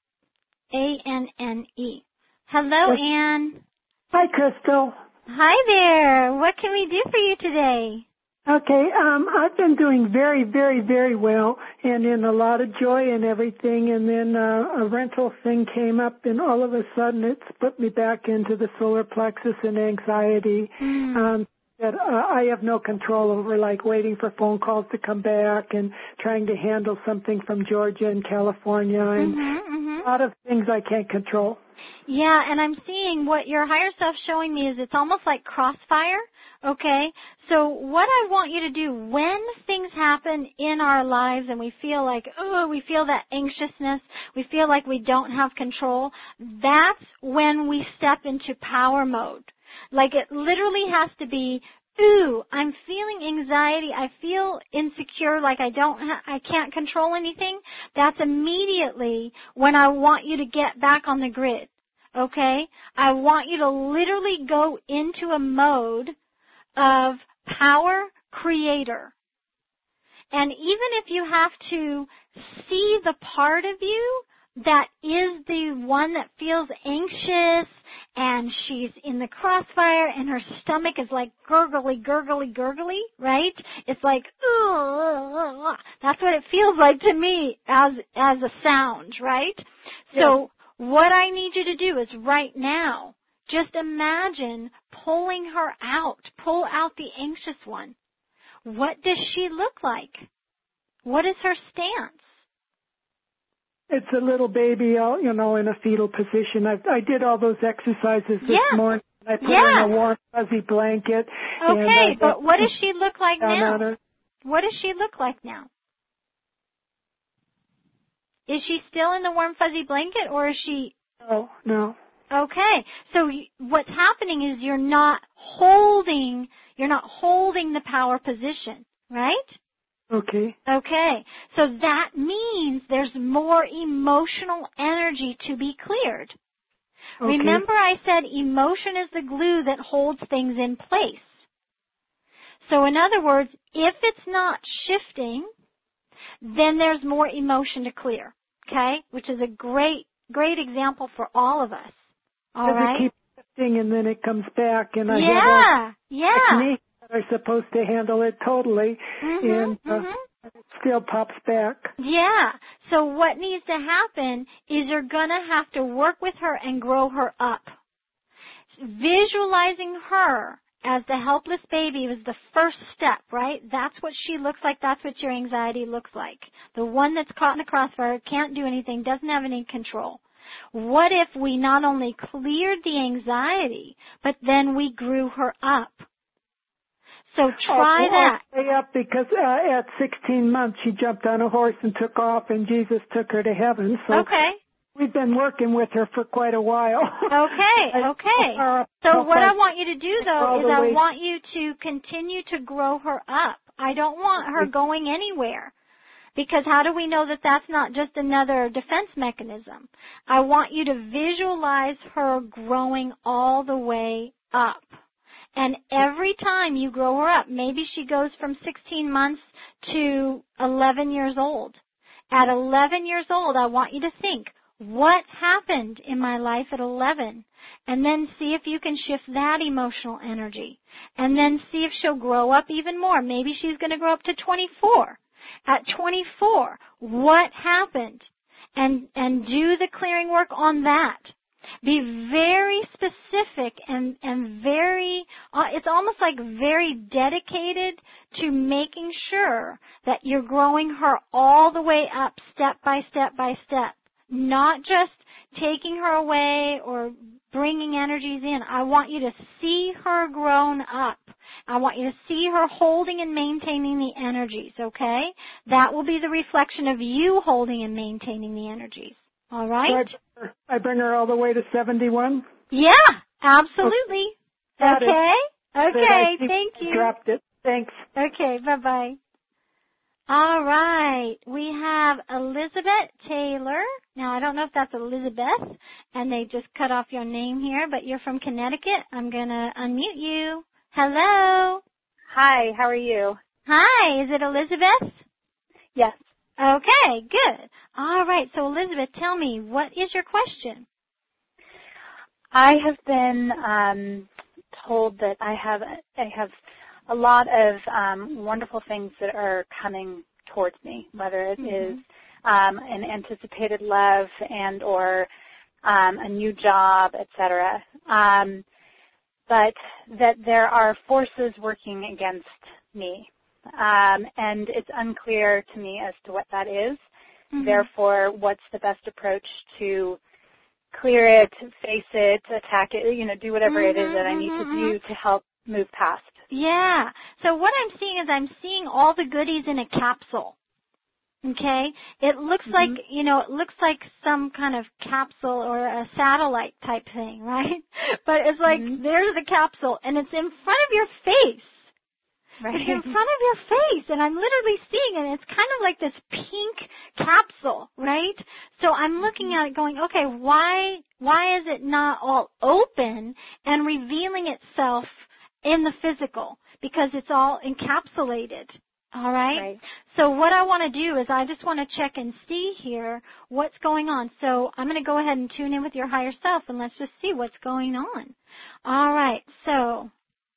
A-N-N-E. Hello, Yes. Anne. Hi, Crystal. Hi there. What can we do for you today? Okay, I've been doing very, very, very well and in a lot of joy and everything, and then a rental thing came up, and all of a sudden it's put me back into the solar plexus and anxiety that I have no control over, like waiting for phone calls to come back and trying to handle something from Georgia and California, and a lot of things I can't control. Yeah, and I'm seeing what your higher self's showing me is it's almost like crossfire, okay? So what I want you to do when things happen in our lives and we feel like, we feel that anxiousness, we feel like we don't have control, that's when we step into power mode. Like it literally has to be, I'm feeling anxiety, I feel insecure, like I can't control anything. That's immediately when I want you to get back on the grid. Okay? I want you to literally go into a mode of power creator. And even if you have to see the part of you that is the one that feels anxious and she's in the crossfire and her stomach is like gurgly, right? It's like, that's what it feels like to me as a sound, right? Yeah. So what I need you to do is right now, just imagine pulling her out. Pull out the anxious one. What does she look like? What is her stance? It's a little baby, in a fetal position. I did all those exercises this morning. I put her in a warm, fuzzy blanket. Okay, but what does she look like now? What does she look like now? Is she still in the warm, fuzzy blanket, or is she... No. Okay. So what's happening is you're not holding the power position, right? Okay. Okay. So that means there's more emotional energy to be cleared. Okay. Remember I said emotion is the glue that holds things in place. So in other words, if it's not shifting, then there's more emotion to clear, okay? Which is a great example for all of us. All right? It keeps shifting and then it comes back, and I have all techniques that are supposed to handle it totally, and it still pops back. Yeah. So what needs to happen is you're going to have to work with her and grow her up. Visualizing her as the helpless baby was the first step, right? That's what she looks like. That's what your anxiety looks like. The one that's caught in a crossfire, can't do anything, doesn't have any control. What if we not only cleared the anxiety, but then we grew her up? So try that. Way up, because at 16 months she jumped on a horse and took off, and Jesus took her to heaven. So okay. We've been working with her for quite a while. Okay. So what I want you to do, though, is I want you to continue to grow her up. I don't want her going anywhere. Because how do we know that that's not just another defense mechanism? I want you to visualize her growing all the way up. And every time you grow her up, maybe she goes from 16 months to 11 years old. At 11 years old, I want you to think, what happened in my life at 11? And then see if you can shift that emotional energy. And then see if she'll grow up even more. Maybe she's going to grow up to 24. At 24, what happened? And do the clearing work on that. Be very specific and very, it's almost like very dedicated to making sure that you're growing her all the way up step by step by step. Not just taking her away or bringing energies in. I want you to see her grown up. I want you to see her holding and maintaining the energies, okay? That will be the reflection of you holding and maintaining the energies. All right? So I bring her all the way to 71? Yeah, absolutely. Okay? Okay, thank you. Dropped it. Thanks. Okay, bye-bye. All right, we have Elizabeth Taylor. Now, I don't know if that's Elizabeth, and they just cut off your name here, but you're from Connecticut. I'm going to unmute you. Hello. Hi, how are you? Hi, is it Elizabeth? Yes. Okay, good. All right, so Elizabeth, tell me, what is your question? I have been told that I have a lot of wonderful things that are coming towards me, whether it is an anticipated love and or a new job, etc. But that there are forces working against me, and it's unclear to me as to what that is. Therefore, what's the best approach to clear it, face it, attack it, do whatever it is that I need to do to help move past. Yeah. So what I'm seeing is I'm seeing all the goodies in a capsule. Okay? It looks like, it looks like some kind of capsule or a satellite type thing, right? But it's like, there's the capsule and it's in front of your face. Right. It's in front of your face, and I'm literally seeing it. It's kind of like this pink capsule, right? So I'm looking at it going, okay, why is it not all open and revealing itself in the physical? Because it's all encapsulated, all right? So what I want to do is I just want to check and see here what's going on. So I'm going to go ahead and tune in with your higher self, and let's just see what's going on. All right, so...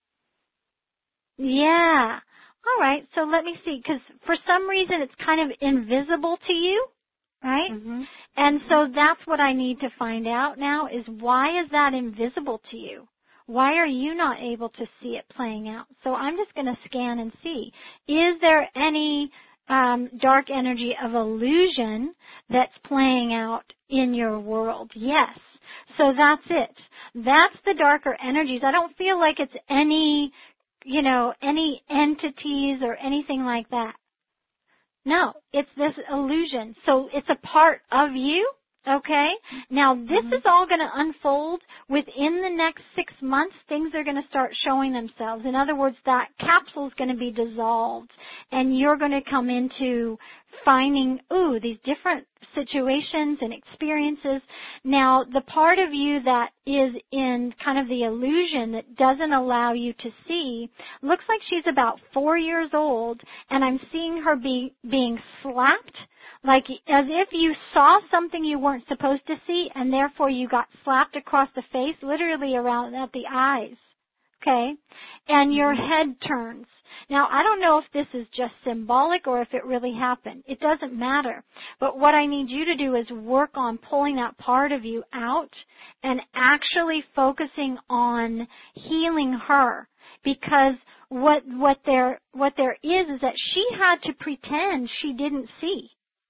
yeah. All right. So let me see, because for some reason it's kind of invisible to you, right? And so that's what I need to find out now is why is that invisible to you? Why are you not able to see it playing out? So I'm just going to scan and see. Is there any dark energy of illusion that's playing out in your world? Yes. So that's it. That's the darker energies. I don't feel like it's any entities or anything like that. No, it's this illusion. So it's a part of you, Okay? Now, this is all going to unfold within the next 6 months. Things are going to start showing themselves. In other words, that capsule is going to be dissolved, and you're going to come into finding, these different situations and experiences. Now, the part of you that is in kind of the illusion that doesn't allow you to see looks like she's about 4 years old, and I'm seeing her being slapped, like as if you saw something you weren't supposed to see, and therefore you got slapped across the face, literally around at the eyes. Okay? And your head turns. Now, I don't know if this is just symbolic or if it really happened. It doesn't matter. But what I need you to do is work on pulling that part of you out and actually focusing on healing her. Because what there is that she had to pretend she didn't see.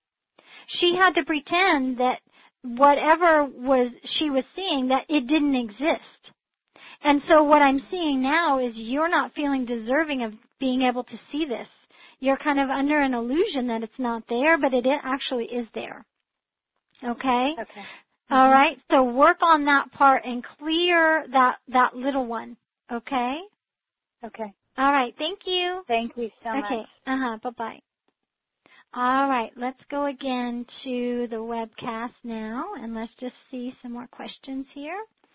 She had to pretend that whatever she was seeing, that it didn't exist. And so what I'm seeing now is you're not feeling deserving of being able to see this. You're kind of under an illusion that it's not there, but it actually is there. Okay? Okay. All right? So work on that part and clear that little one. Okay? Okay. All right. Thank you. Thank you so much. Okay. Bye-bye. All right. Let's go again to the webcast now, and let's just see some more questions here.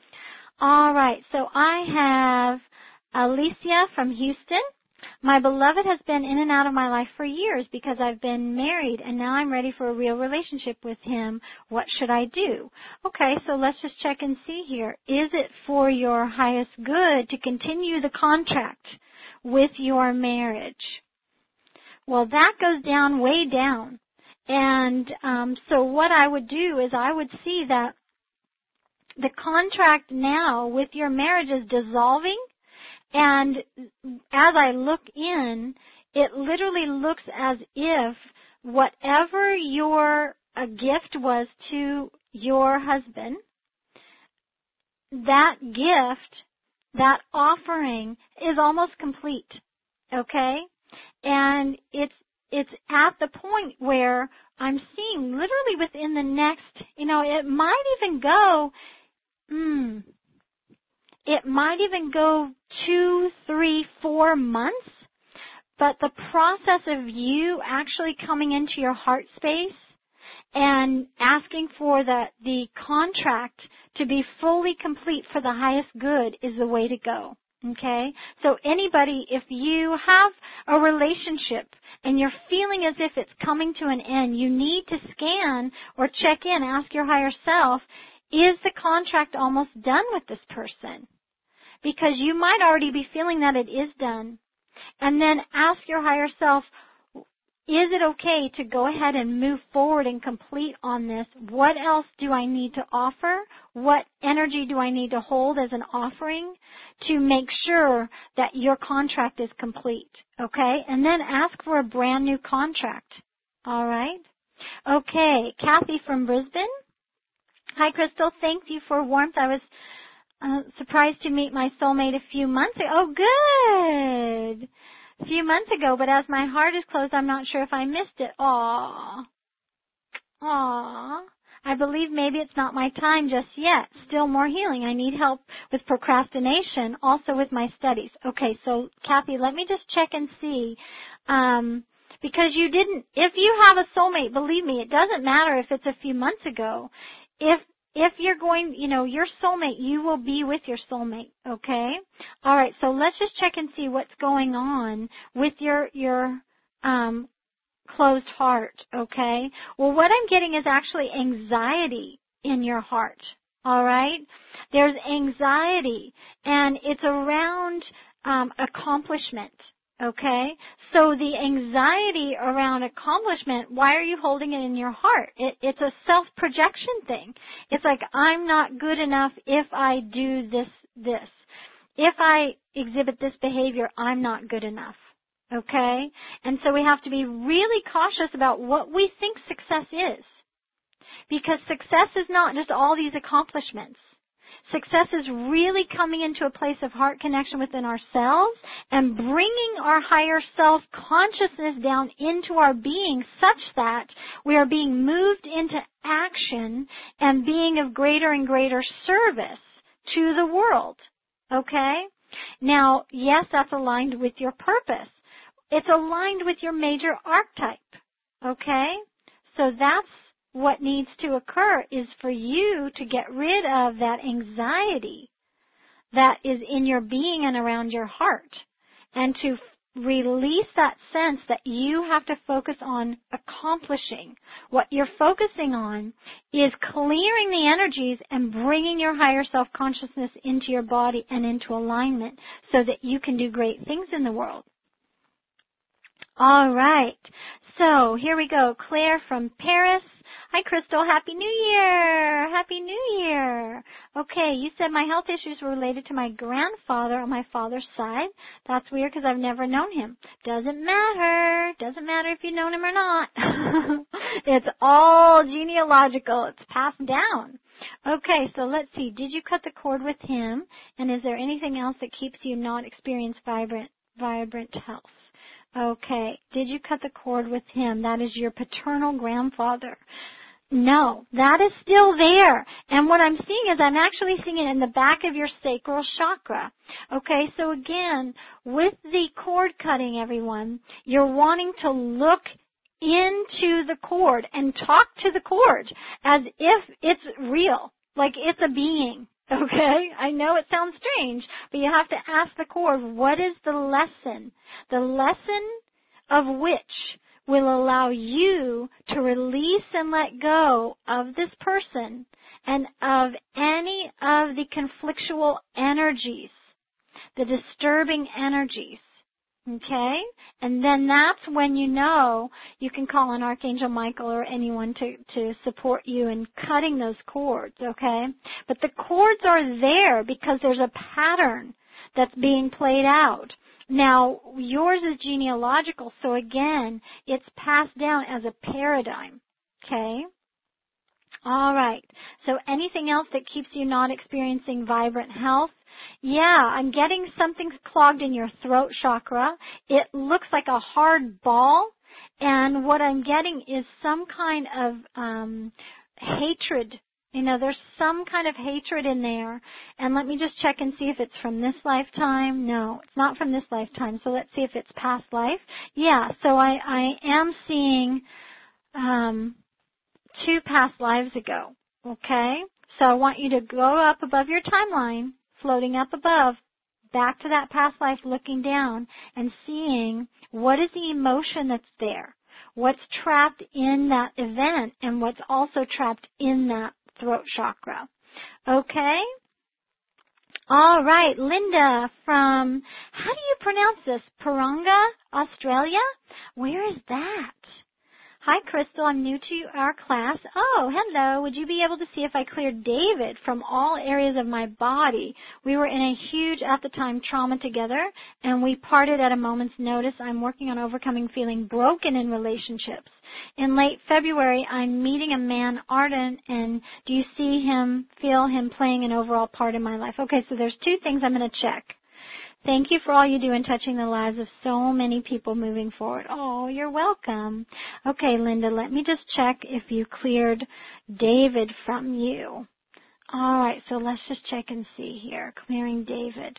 All right, so I have Alicia from Houston. My beloved has been in and out of my life for years because I've been married, and now I'm ready for a real relationship with him. What should I do? Okay, so let's just check and see here. Is it for your highest good to continue the contract with your marriage? Well, that goes down, way down. And so what I would do is I would see that the contract now with your marriage is dissolving, and as I look in, it literally looks as if whatever your gift was to your husband, that gift, that offering is almost complete, okay? And it's at the point where I'm seeing literally within the next, it might even go, it might even go 2, 3, 4 months, but the process of you actually coming into your heart space and asking for the contract to be fully complete for the highest good is the way to go. Okay? So anybody, if you have a relationship and you're feeling as if it's coming to an end, you need to scan or check in, ask your higher self, is the contract almost done with this person? Because you might already be feeling that it is done. And then ask your higher self, is it okay to go ahead and move forward and complete on this? What else do I need to offer? What energy do I need to hold as an offering to make sure that your contract is complete? Okay? And then ask for a brand new contract. All right? Okay, Kathy from Brisbane. Hi, Crystal. Thank you for warmth. I was surprised to meet my soulmate a few months ago. Oh, good. A few months ago, but as my heart is closed, I'm not sure if I missed it. Aww. I believe maybe it's not my time just yet. Still more healing. I need help with procrastination, also with my studies. Okay, so Kathy, let me just check and see. Because if you have a soulmate, believe me, it doesn't matter if it's a few months ago. If you're going, your soulmate, you will be with your soulmate, okay? All right, so let's just check and see what's going on with your closed heart, okay? Well, what I'm getting is actually anxiety in your heart, all right? There's anxiety, and it's around accomplishment, okay? So the anxiety around accomplishment, why are you holding it in your heart? It's a self-projection thing. It's like, I'm not good enough if I do this. If I exhibit this behavior, I'm not good enough, okay? And so we have to be really cautious about what we think success is. Because success is not just all these accomplishments. Success is really coming into a place of heart connection within ourselves and bringing our higher self consciousness down into our being such that we are being moved into action and being of greater and greater service to the world. Okay? Now, yes, that's aligned with your purpose. It's aligned with your major archetype. Okay? So that's what needs to occur, is for you to get rid of that anxiety that is in your being and around your heart, and to release that sense that you have to focus on accomplishing. What you're focusing on is clearing the energies and bringing your higher self-consciousness into your body and into alignment so that you can do great things in the world. All right. So here we go. Claire from Paris. Hi, Crystal. Happy New Year. Happy New Year. Okay, you said my health issues were related to my grandfather on my father's side. That's weird because I've never known him. Doesn't matter. Doesn't matter if you've known him or not. It's all genealogical. It's passed down. Okay, so let's see. Did you cut the cord with him? And is there anything else that keeps you not experience vibrant health? Okay. Did you cut the cord with him? That is your paternal grandfather. No, that is still there. And what I'm seeing is I'm actually seeing it in the back of your sacral chakra. Okay, so again, with the cord cutting, everyone, you're wanting to look into the cord and talk to the cord as if it's real, like it's a being. Okay, I know it sounds strange, but you have to ask the cord, what is the lesson? The lesson of which will allow you to release and let go of this person and of any of the conflictual energies, the disturbing energies. Okay? And then that's when you know you can call on Archangel Michael or anyone to support you in cutting those cords, okay? But the cords are there because there's a pattern that's being played out. Now, yours is genealogical, so again, it's passed down as a paradigm, okay? All right. So anything else that keeps you not experiencing vibrant health? Yeah, I'm getting something clogged in your throat chakra. It looks like a hard ball, and what I'm getting is some kind of hatred. You know, there's some kind of hatred in there. And let me just check and see if it's from this lifetime. No, it's not from this lifetime. So let's see if it's past life. Yeah, so I am seeing 2 past lives ago. Okay? So I want you to go up above your timeline, floating up above, back to that past life, looking down and seeing what is the emotion that's there, what's trapped in that event, and what's also trapped in that throat chakra. Okay? All right, Linda from, how do you pronounce this? Paronga, Australia? Where is that? Hi, Crystal. I'm new to our class. Oh, hello. Would you be able to see if I cleared David from all areas of my body? We were in a huge, at the time, trauma together, and we parted at a moment's notice. I'm working on overcoming feeling broken in relationships. In late February, I'm meeting a man, Arden, and do you see him, feel him playing an overall part in my life? Okay, so there's 2 things I'm going to check. Thank you for all you do in touching the lives of so many people moving forward. Oh, you're welcome. Okay, Linda, let me just check if you cleared David from you. All right, so let's just check and see here. Clearing David.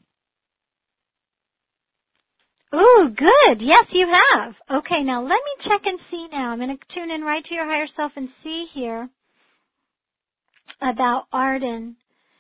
Ooh, good. Yes, you have. Okay, now let me check and see now. I'm going to tune in right to your higher self and see here about Arden.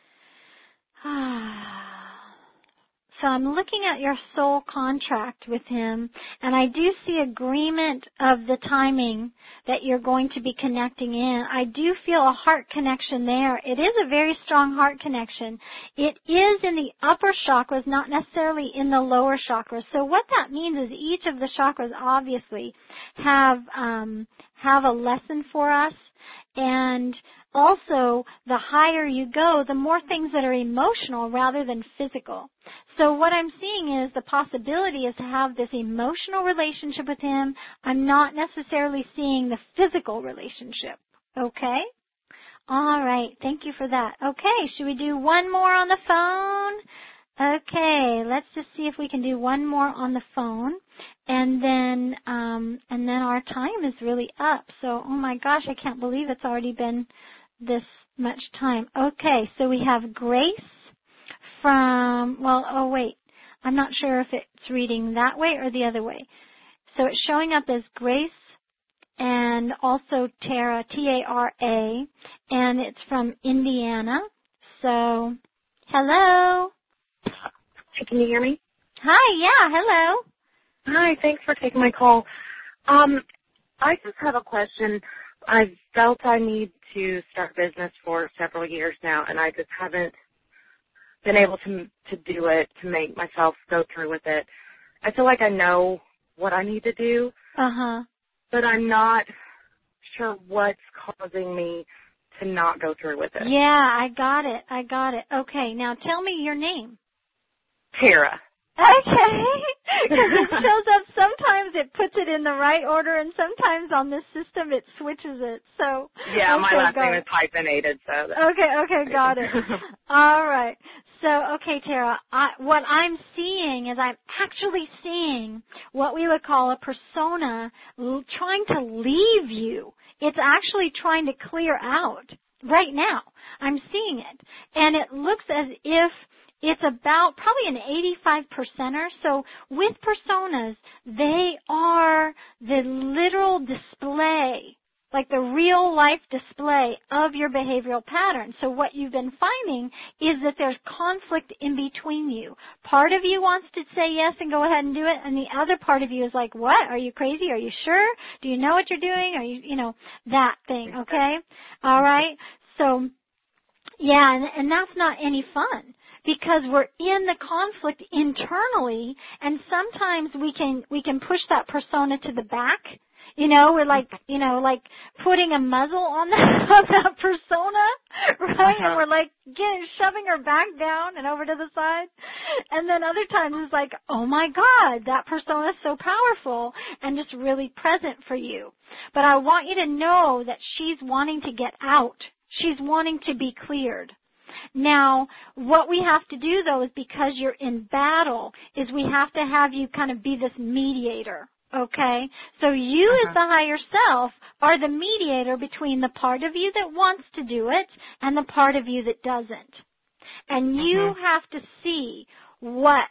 So I'm looking at your soul contract with him, and I do see agreement of the timing that you're going to be connecting in. I do feel a heart connection there. It is a very strong heart connection. It is in the upper chakras, not necessarily in the lower chakras. So what that means is each of the chakras obviously have a lesson for us, and also the higher you go, the more things that are emotional rather than physical. So what I'm seeing is the possibility is to have this emotional relationship with him. I'm not necessarily seeing the physical relationship. Okay? All right. Thank you for that. Okay. Should we do one more on the phone? Okay. Let's just see if we can do one more on the phone. And then our time is really up. So, oh my gosh, I can't believe it's already been this much time. Okay. So we have Grace from, I'm not sure if it's reading that way or the other way. So it's showing up as Grace and also Tara, T-A-R-A, and it's from Indiana. So, hello. Can you hear me? Hi, yeah, hello. Hi, thanks for taking my call. I just have a question. I've felt I need to start business for several years now, and I just haven't been able to do it, to make myself go through with it. I feel like I know what I need to do, but I'm not sure what's causing me to not go through with it. Yeah, I got it. Okay, now tell me your name. Tara. Okay, because it shows up, sometimes it puts it in the right order, and sometimes on this system it switches it, so. Yeah, okay, my last name is hyphenated, so. Okay, got it. All right. So, okay, Tara, what I'm seeing is I'm actually seeing what we would call a persona trying to leave you. It's actually trying to clear out right now. I'm seeing it. And it looks as if it's about probably an 85%er. So with personas, they are the literal display, like the real life display of your behavioral pattern. So what you've been finding is that there's conflict in between you. Part of you wants to say yes and go ahead and do it, and the other part of you is like, what? Are you crazy? Are you sure? Do you know what you're doing? Are you, that thing, okay? All right? So, yeah, and that's not any fun, because we're in the conflict internally, and sometimes we can push that persona to the back. We're like putting a muzzle on that persona, right? And we're like shoving her back down and over to the side. And then other times it's like, oh my God, that persona is so powerful and just really present for you. But I want you to know that she's wanting to get out. She's wanting to be cleared. Now, what we have to do, though, is because you're in battle, is we have to have you kind of be this mediator, okay? So you as the higher self are the mediator between the part of you that wants to do it and the part of you that doesn't. And you have to see what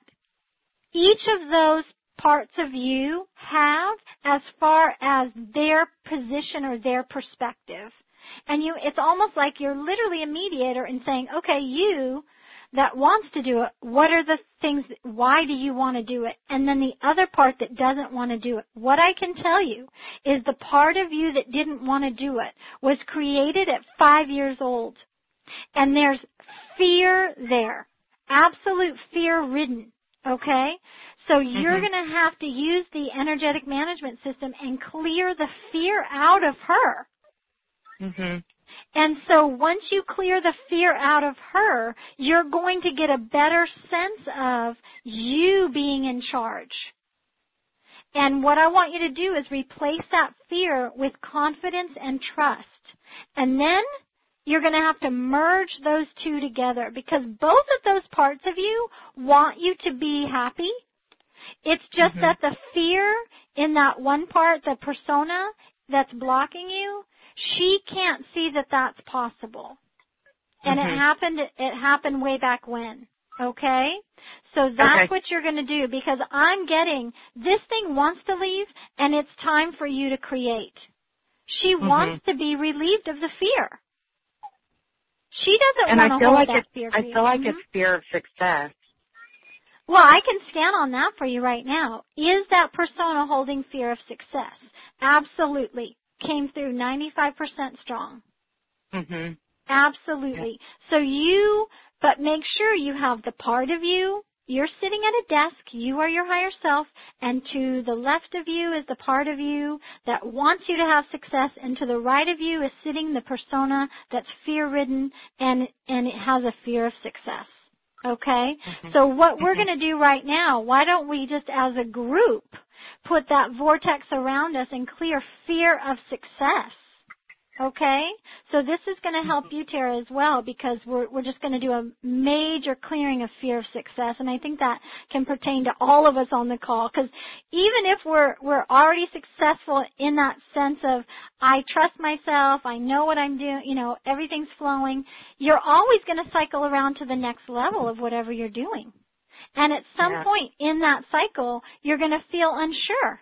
each of those parts of you have as far as their position or their perspective. And it's almost like you're literally a mediator and saying, okay, you that wants to do it, what are the things, why do you want to do it? And then the other part that doesn't want to do it. What I can tell you is the part of you that didn't want to do it was created at 5 years old. And there's fear there, absolute fear-ridden, okay? So you're going to have to use the energetic management system and clear the fear out of her. And so once you clear the fear out of her, you're going to get a better sense of you being in charge. And what I want you to do is replace that fear with confidence and trust. And then you're going to have to merge those two together, because both of those parts of you want you to be happy. It's just that the fear in that one part, the persona that's blocking you, she can't see that that's possible. And it happened way back when. Okay? So that's what you're going to do, because I'm getting this thing wants to leave, and it's time for you to create. She wants to be relieved of the fear. She doesn't want to hold that fear. I feel like it's fear of success. Well, I can scan on that for you right now. Is that persona holding fear of success? Absolutely. Came through 95% strong. Absolutely. So but make sure you have the part of you. You're sitting at a desk. You are your higher self. And to the left of you is the part of you that wants you to have success. And to the right of you is sitting the persona that's fear-ridden and it has a fear of success. Okay? So what we're going to do right now, why don't we just as a group put that vortex around us and clear fear of success? Okay? So this is going to help you, Tara, as well, because we're just going to do a major clearing of fear of success, and I think that can pertain to all of us on the call, because even if we're already successful in that sense of I trust myself, I know what I'm doing, you know, everything's flowing, you're always going to cycle around to the next level of whatever you're doing. And at some point in that cycle, you're going to feel unsure.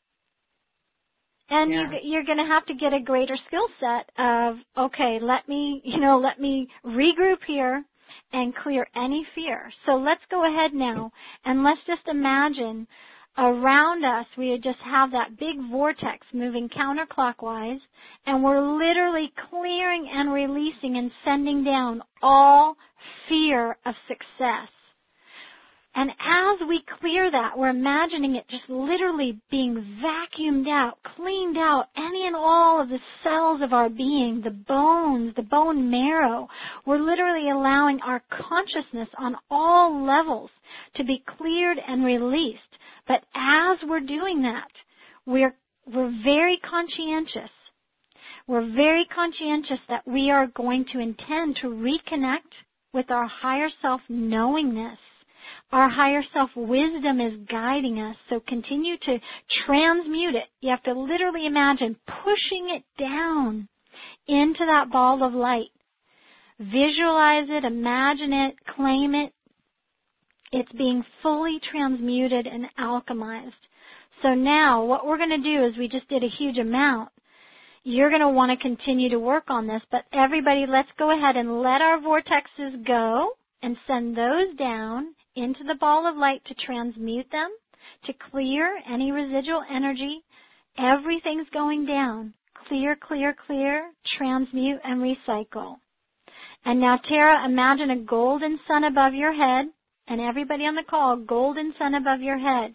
And you're going to have to get a greater skill set of, okay, let me regroup here and clear any fear. So let's go ahead now and let's just imagine around us we just have that big vortex moving counterclockwise, and we're literally clearing and releasing and sending down all fear of success. And as we clear that, we're imagining it just literally being vacuumed out, cleaned out, any and all of the cells of our being, the bones, the bone marrow. We're literally allowing our consciousness on all levels to be cleared and released. But as we're doing that, we're very conscientious. We're very conscientious that we are going to intend to reconnect with our higher self knowingness. Our higher self wisdom is guiding us, so continue to transmute it. You have to literally imagine pushing it down into that ball of light. Visualize it, imagine it, claim it. It's being fully transmuted and alchemized. So now what we're going to do is we just did a huge amount. You're going to want to continue to work on this, but everybody, let's go ahead and let our vortexes go and send those down into the ball of light to transmute them, to clear any residual energy. Everything's going down. Clear, clear, clear, transmute, and recycle. And now, Tara, imagine a golden sun above your head, and everybody on the call, golden sun above your head.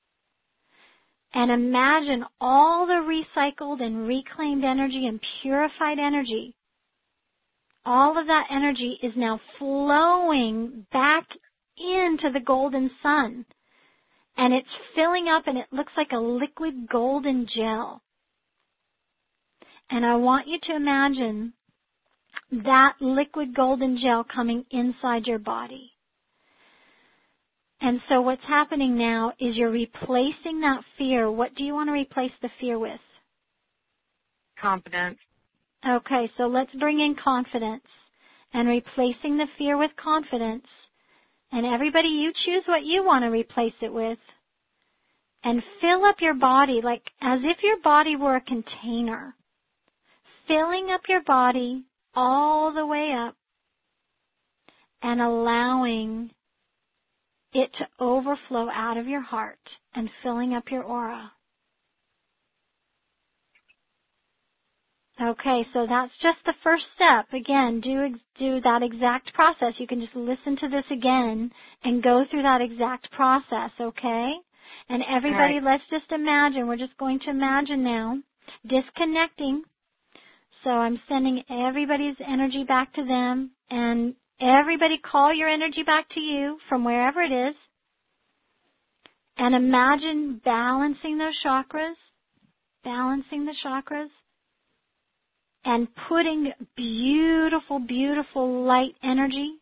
And imagine all the recycled and reclaimed energy and purified energy. All of that energy is now flowing back into the golden sun, and it's filling up, and it looks like a liquid golden gel. And I want you to imagine that liquid golden gel coming inside your body. And so what's happening now is you're replacing that fear. What do you want to replace the fear with? Confidence. Okay, so let's bring in confidence, and replacing the fear with confidence. And everybody, you choose what you want to replace it with. And fill up your body like as if your body were a container. Filling up your body all the way up and allowing it to overflow out of your heart and filling up your aura. Okay, so that's just the first step. Again, do that exact process. You can just listen to this again and go through that exact process, okay? And everybody, let's just imagine. We're just going to imagine now disconnecting. So I'm sending everybody's energy back to them, and everybody call your energy back to you from wherever it is. And imagine balancing those chakras, balancing the chakras. And putting beautiful, beautiful light energy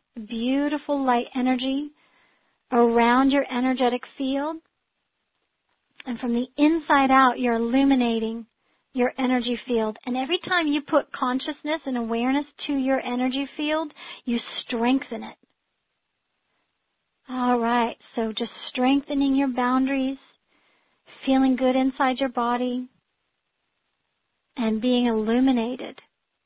around your energetic field. And from the inside out, you're illuminating your energy field. And every time you put consciousness and awareness to your energy field, you strengthen it. All right, so just strengthening your boundaries, feeling good inside your body, and being illuminated.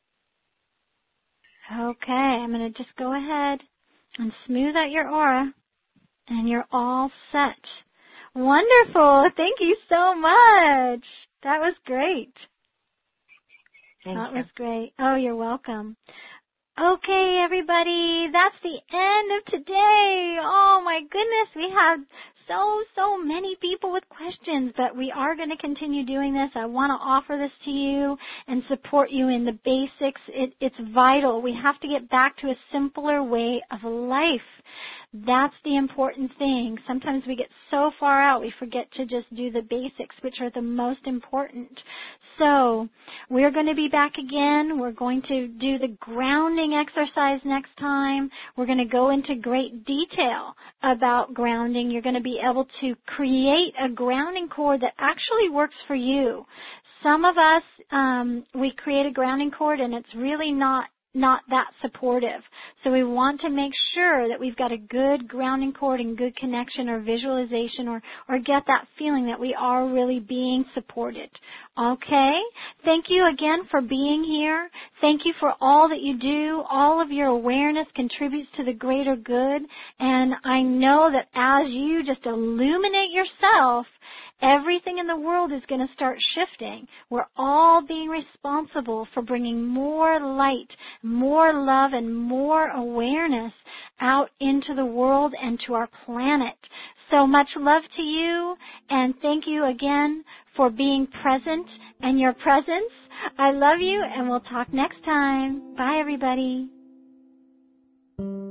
Okay, I'm going to just go ahead and smooth out your aura, and you're all set. Wonderful. Thank you so much. That was great. That was great. Oh, you're welcome. Okay, everybody, that's the end of today. Oh, my goodness, we had so many people with questions, but we are going to continue doing this. I want to offer this to you and support you in the basics. It's vital. We have to get back to a simpler way of life. That's the important thing. Sometimes we get so far out, we forget to just do the basics, which are the most important. So we're going to be back again. We're going to do the grounding exercise next time. We're going to go into great detail about grounding. You're going to be able to create a grounding cord that actually works for you. Some of us, we create a grounding cord and it's really not that supportive. So we want to make sure that we've got a good grounding cord and good connection or visualization or get that feeling that we are really being supported. Okay? Thank you again for being here. Thank you for all that you do. All of your awareness contributes to the greater good. And I know that as you just illuminate yourself, everything in the world is going to start shifting. We're all being responsible for bringing more light, more love, and more awareness out into the world and to our planet. So much love to you, and thank you again for being present and your presence. I love you, and we'll talk next time. Bye, everybody.